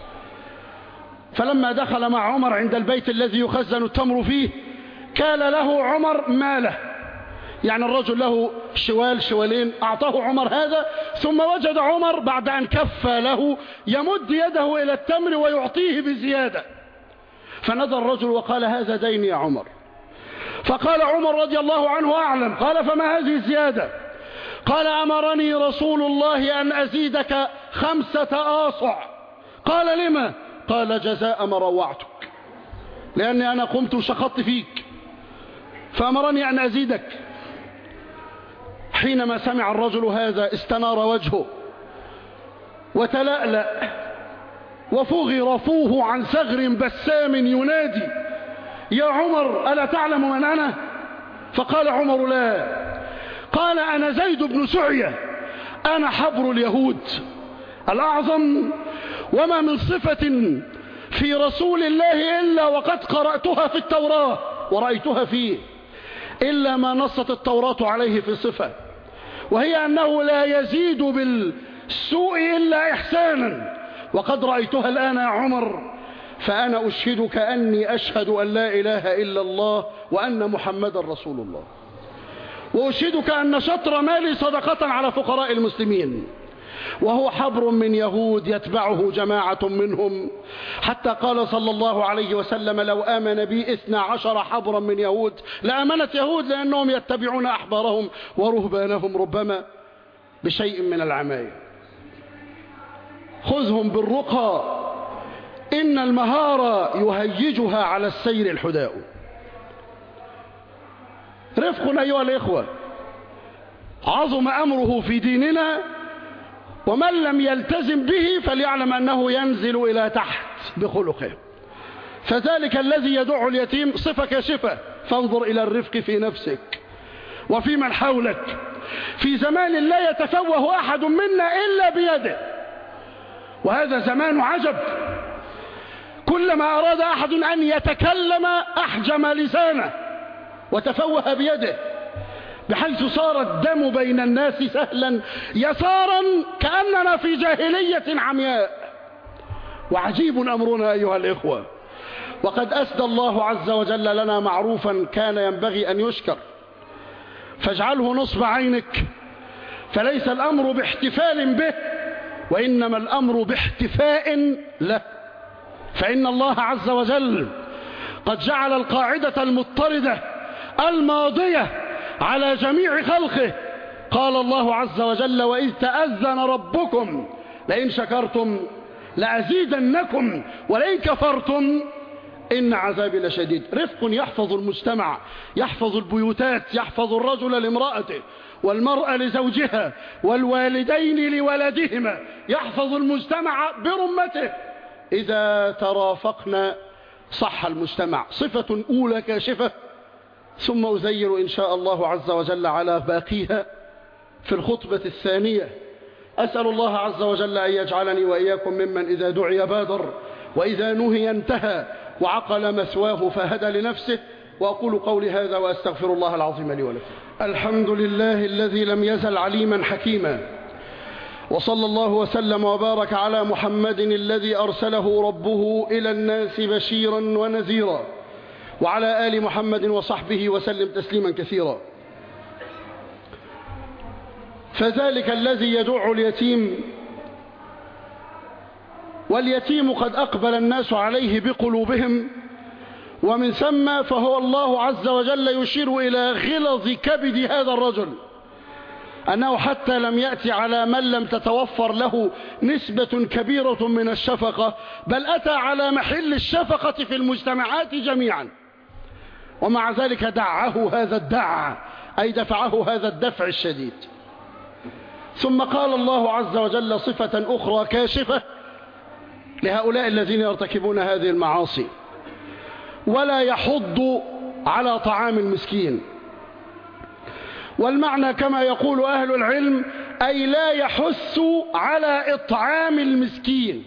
A: فلما دخل مع عمر عند البيت الذي يخزن التمر فيه، كال له عمر ماله، يعني الرجل له شوالين، أعطاه عمر هذا. ثم وجد عمر بعد أن كفى له يمد يده إلى التمر ويعطيه بزيادة. فنظر الرجل وقال: هذا دين يا عمر. فقال عمر رضي الله عنه: أعلم. قال: فما هذه الزيادة؟ قال: أمرني رسول الله أن أزيدك 5 آصع. قال: لما؟ قال: جزاء ما روعتك، لأني أنا قمت وشخطت فيك فأمرني أن أزيدك. حينما سمع الرجل هذا استنار وجهه وتلألأ وفغر فوه عن ثغر بسام ينادي: يا عمر ألا تعلم من أنا؟ فقال عمر: لا. قال: أنا زيد بن سعية، أنا حبر اليهود الأعظم، وما من صفة في رسول الله إلا وقد قرأتها في التوراة ورأيتها فيه، إلا ما نصت التوراة عليه في صفة، وهي أنه لا يزيد بالسوء إلا إحسانا، وقد رأيتها الآن يا عمر. فأنا أشهدك أني أشهد أن لا إله إلا الله وأن محمد رسول الله، وأشهدك أن شطر مالي صدقة على فقراء المسلمين، وهو حبر من يهود يتبعه جماعة منهم، حتى قال صلى الله عليه وسلم: لو آمن بي 12 حبرا من يهود لآمنت يهود، لأنهم يتبعون أحبارهم ورهبانهم ربما بشيء من العماية. خذهم بالرقى إن المهارة يهيجها على السير الحداء. رفق أيها الإخوة، عظم أمره في ديننا، ومن لم يلتزم به فليعلم أنه ينزل إلى تحت بخلقه. فذلك الذي يدع اليتيم صفة كاشفة، فانظر إلى الرفق في نفسك وفي من حولك في زمان لا يتفوه أحد منا إلا بيده، وهذا زمان عجب. كلما أراد أحد أن يتكلم أحجم لسانه وتفوه بيده، بحيث صار الدم بين الناس سهلا يسارا كأننا في جاهلية عمياء. وعجيب أمرنا أيها الإخوة، وقد أسدى الله عز وجل لنا معروفا كان ينبغي أن يشكر، فاجعله نصب عينك. فليس الأمر باحتفال به، وإنما الأمر باحتفاء له. فإن الله عز وجل قد جعل القاعدة المضطردة الماضية على جميع خلقه. قال الله عز وجل: وإذ تأذن ربكم لئن شكرتم لأزيدنكم ولئن كفرتم إن عذابي لشديد. رفق يحفظ المجتمع، يحفظ البيوتات، يحفظ الرجل لامرأته والمرأة لزوجها والوالدين لولدهما، يحفظ المجتمع برمته. إذا ترافقنا صح المجتمع. صفة أولى كاشفة، ثم أزير إن شاء الله عز وجل على باقيها في الخطبة الثانية. أسأل الله عز وجل أن يجعلني وإياكم ممن إذا دعي بادر، وإذا نهي انتهى، وعقل مثواه فهدى لنفسه. وأقول قولي هذا وأستغفر الله العظيم لي ولكم. الحمد لله الذي لم يزل عليما حكيما، وصلى الله وسلم وبارك على محمد الذي أرسله ربه إلى الناس بشيرا ونذيرا، وعلى آل محمد وصحبه وسلم تسليما كثيرا. فذلك الذي يدع اليتيم، واليتيم قد أقبل الناس عليه بقلوبهم، ومن ثم فهو الله عز وجل يشير إلى غلظ كبد هذا الرجل، أنه حتى لم يأتي على من لم تتوفر له نسبة كبيرة من الشفقة، بل أتى على محل الشفقة في المجتمعات جميعا، ومع ذلك دعه هذا الدع، أي دفعه هذا الدفع الشديد. ثم قال الله عز وجل صفة أخرى كاشفة لهؤلاء الذين يرتكبون هذه المعاصي: ولا يحض على طعام المسكين. والمعنى كما يقول أهل العلم أي لا يحث على إطعام المسكين.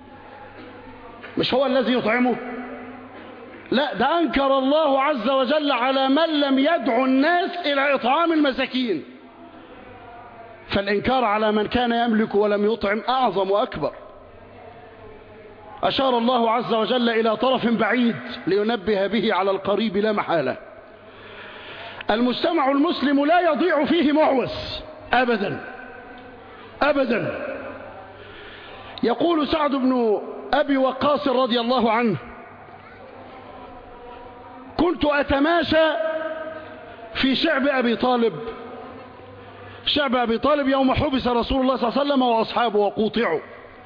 A: مش هو الذي يطعمه، لا، ده أنكر الله عز وجل على من لم يدعو الناس إلى إطعام المساكين. فالإنكار على من كان يملك ولم يطعم أعظم وأكبر. أشار الله عز وجل إلى طرف بعيد لينبه به على القريب لا محالة. المجتمع المسلم لا يضيع فيه معوس أبدا أبدا. يقول سعد بن أبي وقاص رضي الله عنه: كنت أتماشى في شعب أبي طالب، شعب أبي طالب يوم حبس رسول الله صلى الله عليه وسلم وأصحابه وقوطعوا.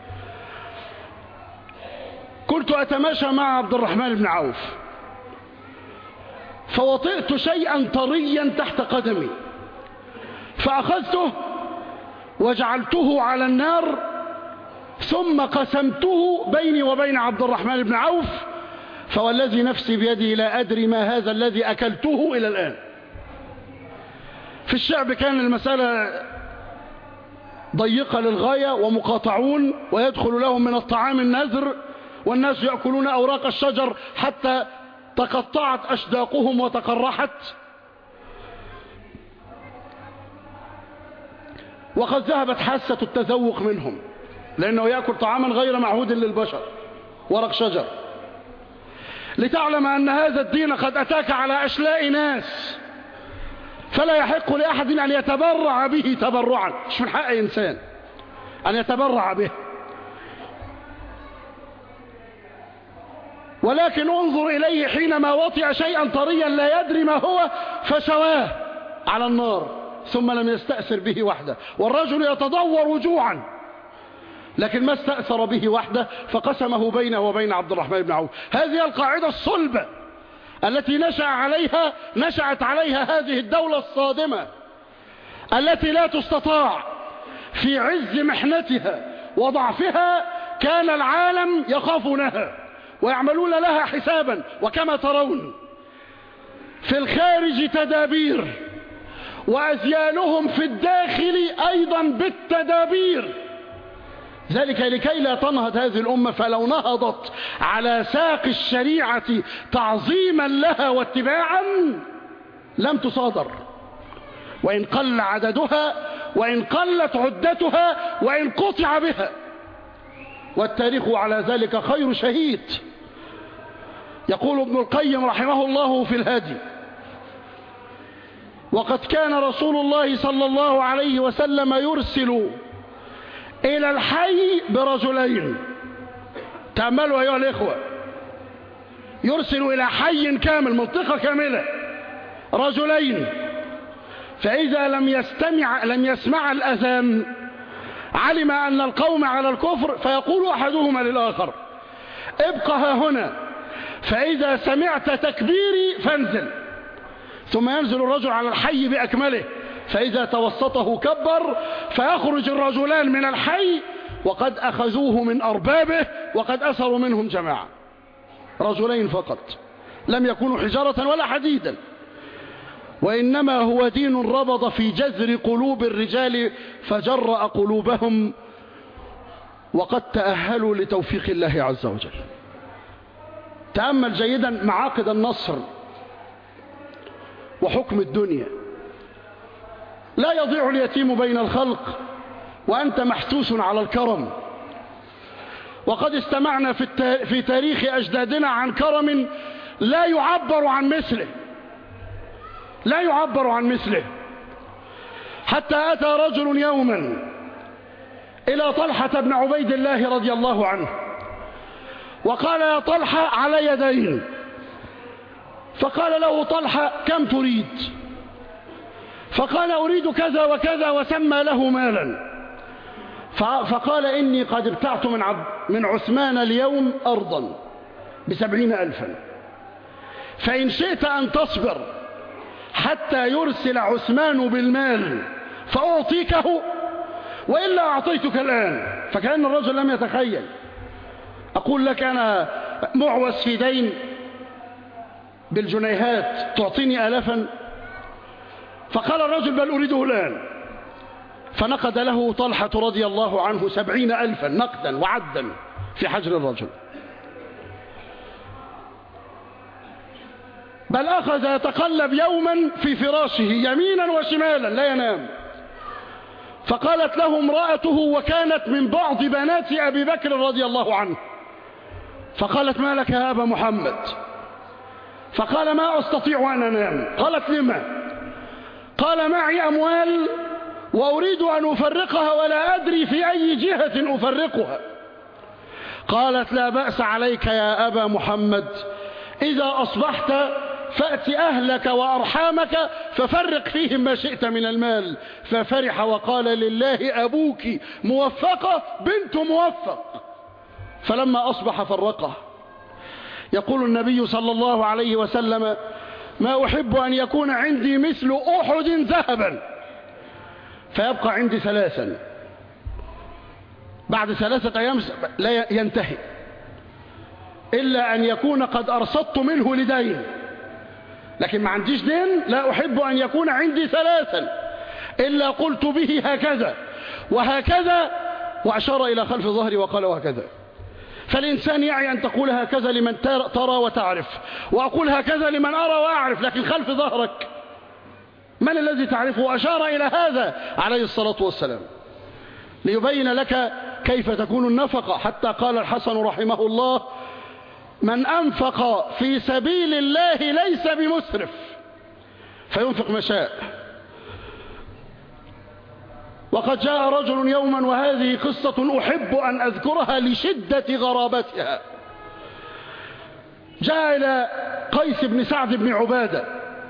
A: كنت أتماشى مع عبد الرحمن بن عوف، فوطئت شيئا طريا تحت قدمي، فأخذته وجعلته على النار، ثم قسمته بيني وبين عبد الرحمن بن عوف، فوالذي نفسي بيدي لا أدري ما هذا الذي أكلته إلى الآن. في الشعب كان المسألة ضيقة للغاية، ومقاطعون، ويدخل لهم من الطعام النذر، والناس يأكلون أوراق الشجر حتى تقطعت أشداقهم وتقرحت. وقد ذهبت حاسة التذوق منهم، لأنه يأكل طعاما غير معهود للبشر، ورق شجر. لتعلم أن هذا الدين قد أتاك على أشلاء ناس، فلا يحق لأحد أن يتبرع به تبرعا، مش من حق إنسان. أن يتبرع به. ولكن انظر إليه حينما وطئ شيئا طريا لا يدري ما هو فشواه على النار ثم لم يستأثر به وحده، والرجل يتضور جوعا لكن ما استأثر به وحده فقسمه بينه وبين عبد الرحمن بن عوف. هذه القاعدة الصلبة التي نشأت عليها هذه الدولة الصادمة التي لا تستطاع في عز محنتها وضعفها. كان العالم يخافونها ويعملون لها حسابا، وكما ترون في الخارج تدابير وأزيالهم في الداخل أيضا بالتدابير، ذلك لكي لا تنهض هذه الأمة. فلو نهضت على ساق الشريعة تعظيما لها واتباعا لم تصادر، وإن قل عددها وإن قلت عدتها وإن قطع بها، والتاريخ على ذلك خير شهيد. يقول ابن القيم رحمه الله في الهادي: وقد كان رسول الله صلى الله عليه وسلم يرسل إلى الحي برجلين. تأملوا أيها الإخوة، يرسل إلى حي كامل، منطقة كاملة، رجلين، فإذا لم يسمع الأذان علم أن القوم على الكفر فيقول أحدهما للآخر: ابقى ها هنا، فإذا سمعت تكبيري فانزل. ثم ينزل الرجل على الحي بأكمله، فإذا توسطه كبر، فيخرج الرجلان من الحي وقد أخذوه من أربابه وقد أسروا منهم جماعة. رجلين فقط، لم يكونوا حجارة ولا حديدا، وإنما هو دين ربض في جذر قلوب الرجال فجرأ قلوبهم، وقد تأهلوا لتوفيق الله عز وجل. تأمل جيدا معاقد النصر وحكم الدنيا. لا يضيع اليتيم بين الخلق وأنت محسوس على الكرم. وقد استمعنا في تاريخ أجدادنا عن كرم لا يعبر عن مثله، لا يعبر عن مثله. حتى أتى رجل يوما إلى طلحة بن عبيد الله رضي الله عنه وقال: يا طلحة علي دين. فقال له طلحة: كم تريد؟ فقال: أريد كذا وكذا، وسمى له مالا. فقال: إني قد ابتعت من عثمان اليوم أرضا ب70,000، فإن شئت أن تصبر حتى يرسل عثمان بالمال فأعطيكه، وإلا أعطيتك الآن. فكأن الرجل لم يتخيل. أقول لك أنا معوز في دين بالجنيهات، تعطيني آلافا؟ فقال الرجل: بل أريده الآن. فنقد له طلحة رضي الله عنه 70,000 نقدا وعدا في حجر الرجل. بل أخذ يتقلب يوما في فراشه يمينا وشمالا لا ينام. فقالت له امرأته، وكانت من بعض بنات أبي بكر رضي الله عنه، فقالت: ما لك يا أبا محمد؟ فقال: ما أستطيع أن أنام. قالت: لما؟ قال: معي أموال وأريد أن أفرقها ولا أدري في أي جهة أفرقها. قالت: لا بأس عليك يا أبا محمد، إذا أصبحت فأت أهلك وأرحامك ففرق فيهم ما شئت من المال. ففرح وقال: لله أبوك موفقة بنت موفق. فلما أصبح فرقه. يقول النبي صلى الله عليه وسلم: ما أحب أن يكون عندي مثل أحد ذهبا فيبقى عندي 3، بعد 3 أيام لا ينتهي، إلا أن يكون قد أرصدت منه لدين. لكن ما عنديش دين، لا أحب أن يكون عندي 3 إلا قلت به هكذا وهكذا، وأشار إلى خلف ظهري وقال: وهكذا. فالإنسان يعي أن تقول هكذا لمن ترى وتعرف، وأقول هكذا لمن أرى وأعرف، لكن خلف ظهرك من الذي تعرفه؟ أشار إلى هذا عليه الصلاة والسلام ليبين لك كيف تكون النفقة. حتى قال الحسن رحمه الله: من أنفق في سبيل الله ليس بمسرف، فينفق ما شاء. وقد جاء رجل يوما، وهذه قصة أحب أن أذكرها لشدة غرابتها. جاء إلى قيس بن سعد بن عبادة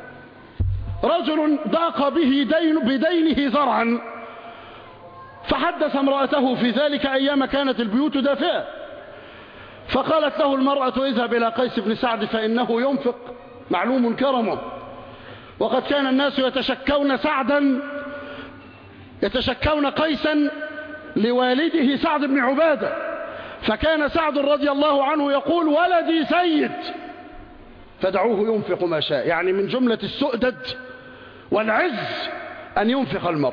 A: رجل ضاق به بدينه ذرعا، فحدث امرأته في ذلك أيام كانت البيوت دافئة، فقالت له المرأة: اذهب إلى قيس بن سعد فإنه ينفق، معلوم كرمه. وقد كان الناس يتشكون قيسا لوالده سعد بن عبادة، فكان سعد رضي الله عنه يقول: ولدي سيد فدعوه ينفق ما شاء. يعني من جملة السؤدد والعز أن ينفق المرء.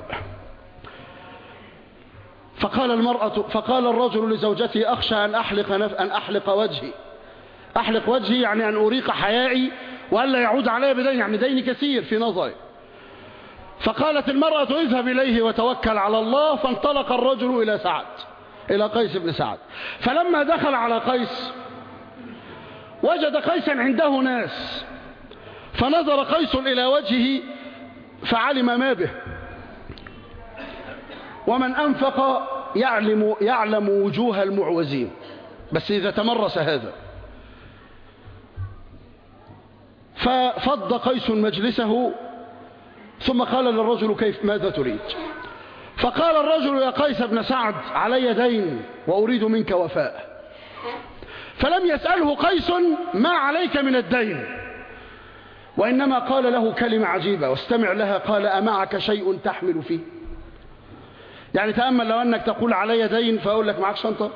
A: فقال الرجل لزوجته: أخشى أن أحلق وجهي. أحلق وجهي يعني أن أريق حيائي وألا يعود علي بدين، يعني دين كثير في نظري. فقالت المرأة: اذهب إليه وتوكل على الله. فانطلق الرجل إلى قيس بن سعد. فلما دخل على قيس وجد قيسا عنده ناس، فنظر قيس إلى وجهه فعلم ما به. ومن أنفق يعلم وجوه المعوزين، بس إذا تمرس هذا. ففض قيس مجلسه ثم قال للرجل: ماذا تريد؟ فقال الرجل: يا قيس بن سعد، علي دين وأريد منك وفاء. فلم يسأله قيس ما عليك من الدين، وإنما قال له كلمة عجيبة واستمع لها. قال: أمعك شيء تحمل فيه؟ يعني تأمل لو أنك تقول علي دين فأقول لك: معك شنطة؟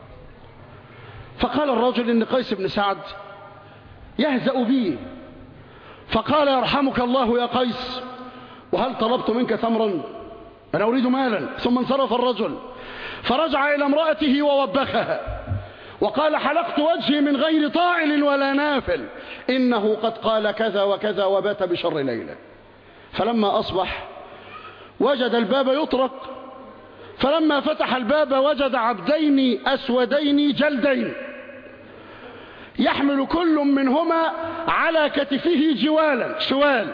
A: فقال الرجل: إن قيس بن سعد يهزأ بي. فقال: يرحمك الله يا قيس، وهل طلبت منك ثمرا؟ أنا أريد مالا. ثم انصرف الرجل فرجع إلى امرأته ووبخها وقال: حلقت وجهي من غير طاعل ولا نافل، إنه قد قال كذا وكذا وبات بشر ليلة. فلما أصبح وجد الباب يطرق، فلما فتح الباب وجد عبدين أسودين جلدين يحمل كل منهما على كتفه شوال،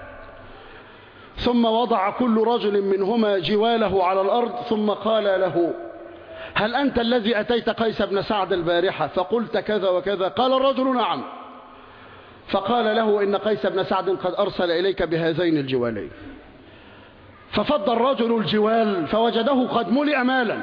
A: ثم وضع كل رجل منهما جواله على الأرض، ثم قال له: هل أنت الذي أتيت قيس بن سعد البارحة فقلت كذا وكذا؟ قال الرجل: نعم. فقال له: إن قيس بن سعد قد أرسل إليك بهذين الجوالين. ففض الرجل الجوال فوجده قد ملئ مالا،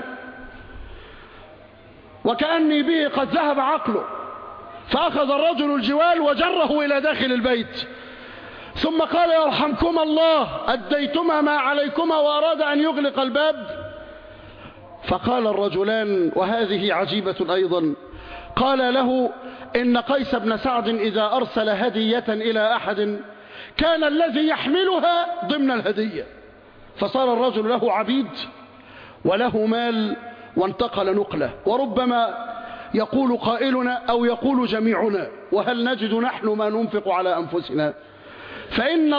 A: وكأني به قد ذهب عقله. فأخذ الرجل الجوال وجره إلى داخل البيت، ثم قال: يرحمكم الله، أديتما ما عليكما، وأراد أن يغلق الباب. فقال الرجلان، وهذه عجيبة أيضا، قال له: إن قيس بن سعد إذا أرسل هدية إلى أحد كان الذي يحملها ضمن الهدية، فصار الرجل له عبيد وله مال وانتقل نقله. وربما يقول قائلنا أو يقول جميعنا: وهل نجد نحن ما ننفق على أنفسنا؟ فإن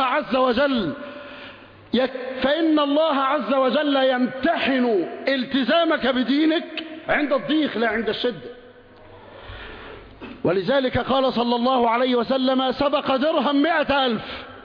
A: الله عز وجل يمتحن التزامك بدينك عند الضيق لا عند الشدة. ولذلك قال صلى الله عليه وسلم: سبق درهم 100,000،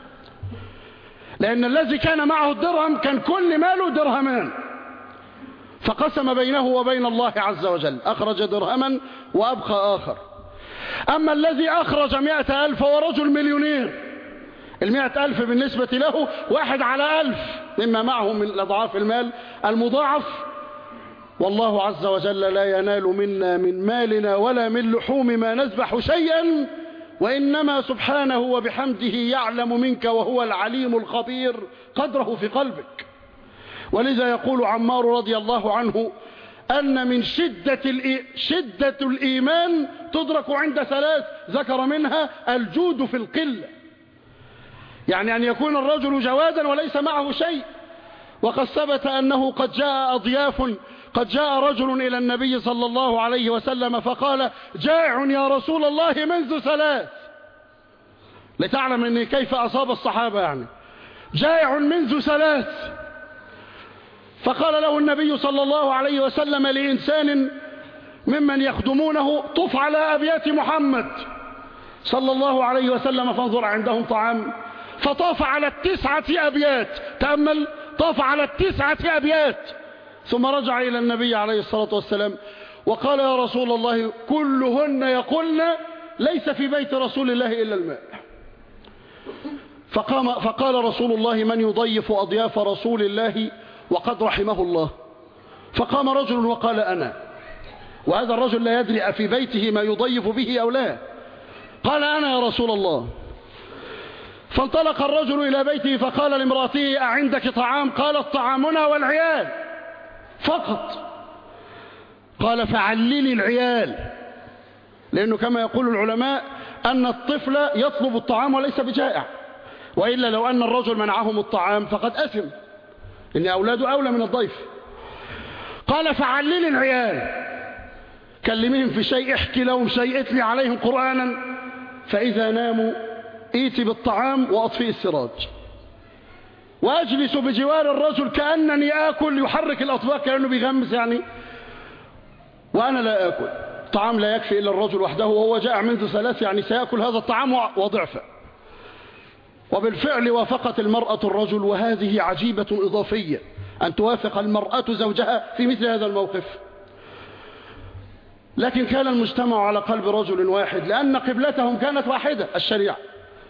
A: لأن الذي كان معه الدرهم كان كل ماله درهمان، فقسم بينه وبين الله عز وجل، أخرج درهما وأبقى آخر. أما الذي أخرج 100,000 هو رجل مليونير، 100,000 بالنسبة له 1 على 1000 مما معه من أضعاف المال المضاعف. والله عز وجل لا ينال منا من مالنا ولا من لحوم ما نذبح شيئا، وإنما سبحانه وبحمده يعلم منك وهو العليم الخبير قدره في قلبك. ولذا يقول عمار رضي الله عنه أن من شدة الإيمان تدرك عند 3، ذكر منها الجود في القلة، يعني أن يكون الرجل جوادا وليس معه شيء. وقد ثبت أنه قد جاء رجل إلى النبي صلى الله عليه وسلم فقال: جائع يا رسول الله منذ 3، لتعلم أن كيف أصاب الصحابة، يعني جائع منذ 3. فقال له النبي صلى الله عليه وسلم لإنسان ممن يخدمونه: طف على أبيات محمد صلى الله عليه وسلم فانظر عندهم طعام. فطاف على 9 أبيات، تأمل: طاف على 9 أبيات ثم رجع إلى النبي عليه الصلاة والسلام وقال يا رسول الله كلهن يقولن ليس في بيت رسول الله إلا الماء. فقال رسول الله من يضيف أضياف رسول الله وقد رحمه الله. فقام رجل وقال أنا، وهذا الرجل لا يدري أفي بيته ما يضيف به أو لا. قال أنا يا رسول الله. فانطلق الرجل إلى بيته فقال لامرأته أعندك طعام؟ قالت طعامنا والعيال فقط. قال فعللي العيال، لأنه كما يقول العلماء أن الطفل يطلب الطعام وليس بجائع، وإلا لو أن الرجل منعهم الطعام فقد أثم، إن أولاده أولى من الضيف. قال فعللي العيال، كلمهم في شيء، احكي لهم شيء، اتلي عليهم قرآنا، فإذا ناموا ائتي بالطعام وأطفئ السراج، وأجلس بجوار الرجل كأنني آكل، يحرك الأطباق كأنه بيغمس يعني، وأنا لا آكل. طعام لا يكفي إلا الرجل وحده وهو جائع منذ 3، يعني سيأكل هذا الطعام وضعفه. وبالفعل وافقت المرأة الرجل، وهذه عجيبة إضافية أن توافق المرأة زوجها في مثل هذا الموقف. لكن كان المجتمع على قلب رجل واحد، لأن قبلتهم كانت واحدة الشريعة.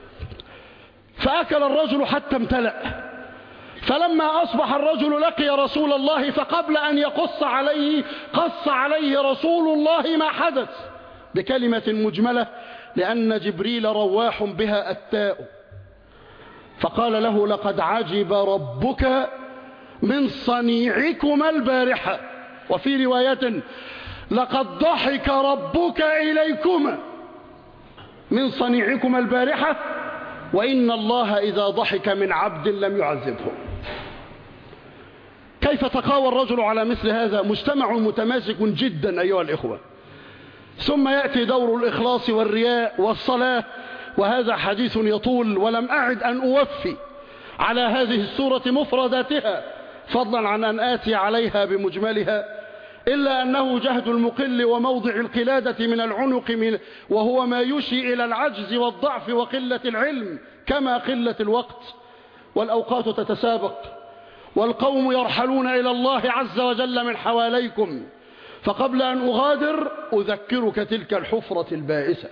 A: فأكل الرجل حتى امتلأ. فلما أصبح الرجل لقي رسول الله، فقبل أن يقص عليه قص عليه رسول الله ما حدث بكلمة مجملة، لأن جبريل رواح بها التاء. فقال له لقد عجب ربك من صنيعكما البارحة، وفي رواية لقد ضحك ربك إليكما من صنيعكما البارحة، وإن الله إذا ضحك من عبد لم يعذبه. كيف تقاوى الرجل على مثل هذا؟ مجتمع متماسك جدا أيها الإخوة. ثم يأتي دور الإخلاص والرياء والصلاة، وهذا حديث يطول، ولم أعد أن أوفي على هذه السورة مفرداتها فضلا عن أن آتي عليها بمجملها، إلا أنه جهد المقل وموضع القلادة من العنق، وهو ما يشي إلى العجز والضعف وقلة العلم، كما قلة الوقت، والأوقات تتسابق، والقوم يرحلون إلى الله عز وجل من حواليكم. فقبل أن أغادر أذكرك تلك الحفرة البائسة،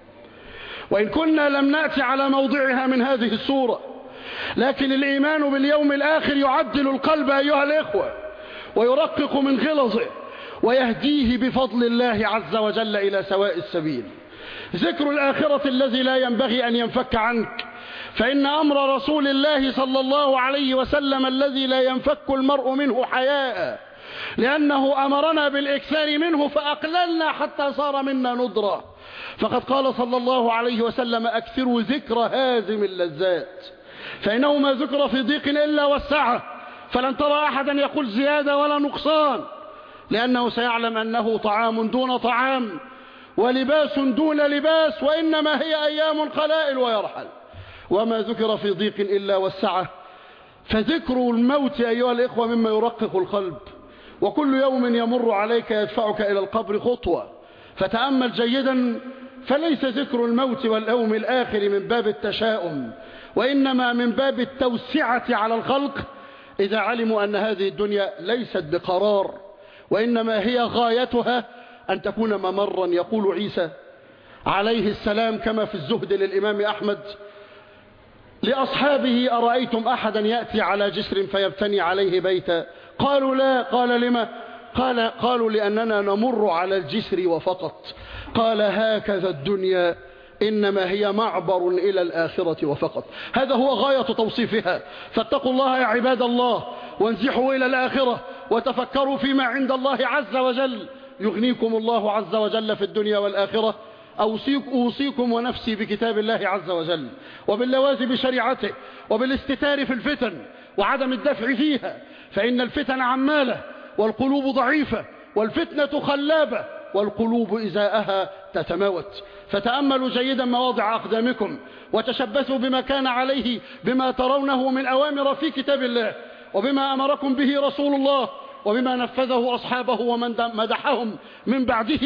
A: وإن كنا لم نأتي على موضعها من هذه السورة، لكن الإيمان باليوم الآخر يعدل القلب أيها الإخوة، ويرقق من غلظه، ويهديه بفضل الله عز وجل إلى سواء السبيل. ذكر الآخرة الذي لا ينبغي أن ينفك عنك، فإن أمر رسول الله صلى الله عليه وسلم الذي لا ينفك المرء منه حياء، لأنه أمرنا بالإكثار منه فأقللنا حتى صار منا ندرة. فقد قال صلى الله عليه وسلم أكثروا ذكر هازم اللذات، فإنه ما ذكر في ضيق إلا وسعه، فلن ترى أحدا يقول زيادة ولا نقصان، لأنه سيعلم أنه طعام دون طعام ولباس دون لباس، وإنما هي أيام قلائل ويرحل. وما ذكر في ضيق إلا وسعه. فذكر الموت أيها الإخوة مما يرقق القلب، وكل يوم يمر عليك يدفعك إلى القبر خطوة. فتأمل جيدا، فليس ذكر الموت واليوم الآخر من باب التشاؤم، وإنما من باب التوسعة على الخلق، إذا علموا أن هذه الدنيا ليست بقرار، وإنما هي غايتها أن تكون ممرا. يقول عيسى عليه السلام كما في الزهد للإمام أحمد لأصحابه أرأيتم أحدا يأتي على جسر فيبتني عليه بيتا؟ قالوا لا. قال لما؟ قالوا لأننا نمر على الجسر وفقط. قال هكذا الدنيا إنما هي معبر إلى الآخرة وفقط. هذا هو غاية توصيفها. فاتقوا الله يا عباد الله، وانزحوا إلى الآخرة، وتفكروا فيما عند الله عز وجل، يغنيكم الله عز وجل في الدنيا والآخرة. أوصيكم ونفسي بكتاب الله عز وجل، وباللوازم بشريعته، وبالاستتار في الفتن وعدم الدفع فيها، فإن الفتن عمالة، والقلوب ضعيفة، والفتنة خلابة، والقلوب إزاءها تتماوت. فتأملوا جيدا مواضع أقدامكم، وتشبثوا بما كان عليه، بما ترونه من أوامر في كتاب الله، وبما أمركم به رسول الله، وبما نفذه أصحابه ومن مدحهم من بعده،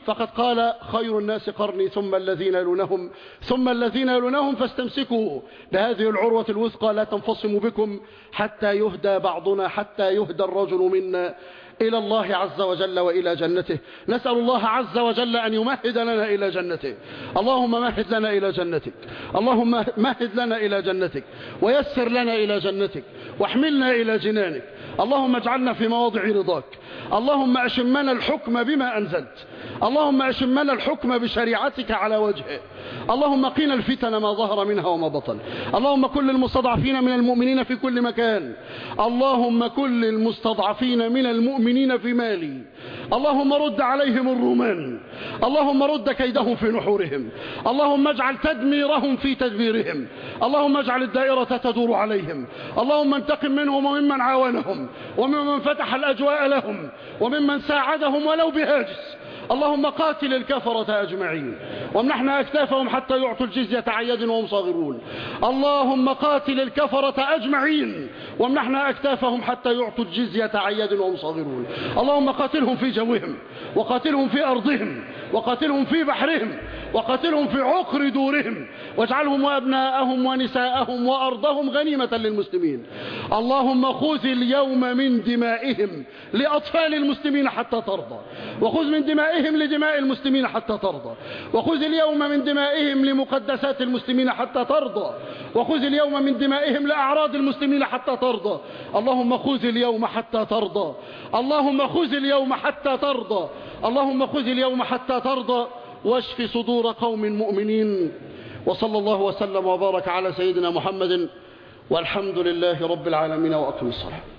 A: فقد قال خير الناس قرني ثم الذين يلونهم ثم الذين يلونهم، فاستمسكوا بهذه العروة الوثقى لا تنفصم بكم حتى يهدى بعضنا، حتى يهدى الرجل منا إلى الله عز وجل وإلى جنته. نسأل الله عز وجل أن يمهد لنا إلى جنته. اللهم مهد لنا إلى جنتك، اللهم مهد لنا إلى جنتك، ويسر لنا إلى جنتك، واحملنا إلى جنانك. اللهم اجعلنا في مواضع رضاك. اللهم أشمنا الحكم بما أنزلت، اللهم أشمنا الحكم بشريعتك على وجهه. اللهم قنا الفتن ما ظهر منها وما بطن. اللهم كل المستضعفين من المؤمنين في كل مكان، اللهم كل المستضعفين من المؤمنين في مالي، اللهم رد عليهم الرومان، اللهم رد كيدهم في نحورهم، اللهم اجعل تدميرهم في تدبيرهم، اللهم اجعل الدائرة تدور عليهم، اللهم انتقم منهم وممن عاونهم وممن فتح الأجواء لهم وممن ساعدهم ولو بهاجس. اللهم قاتل الكفرة أجمعين وامنحنا أكتافهم حتى يعطوا الجزية عن يد وهم صاغرون. اللهم قاتل الكفرة أجمعين وامنحنا أكتافهم حتى يعطوا الجزية عن يد وهم صاغرون. اللهم قاتلهم في جوهم، وقاتلهم في أرضهم، وقاتلهم في بحرهم، وقاتلهم في عقر دورهم، واجعلهم وأبناءهم ونساءهم وأرضهم غنيمة للمسلمين. اللهم خذ اليوم من دمائهم لأطفال المسلمين حتى ترضى، وخذ من دمائهم لدماء المسلمين حتى ترضى، وخذ اليوم من دمائهم لمقدسات المسلمين حتى ترضى، وخذ اليوم من دمائهم لأعراض المسلمين حتى ترضى. اللهم خذ اليوم حتى ترضى، اللهم خذ اليوم حتى ترضى، اللهم خذ اليوم حتى ترضى، واشف صدور قوم مؤمنين. وصلى الله وسلم وبارك على سيدنا محمد، والحمد لله رب العالمين، وأقم الصلاة.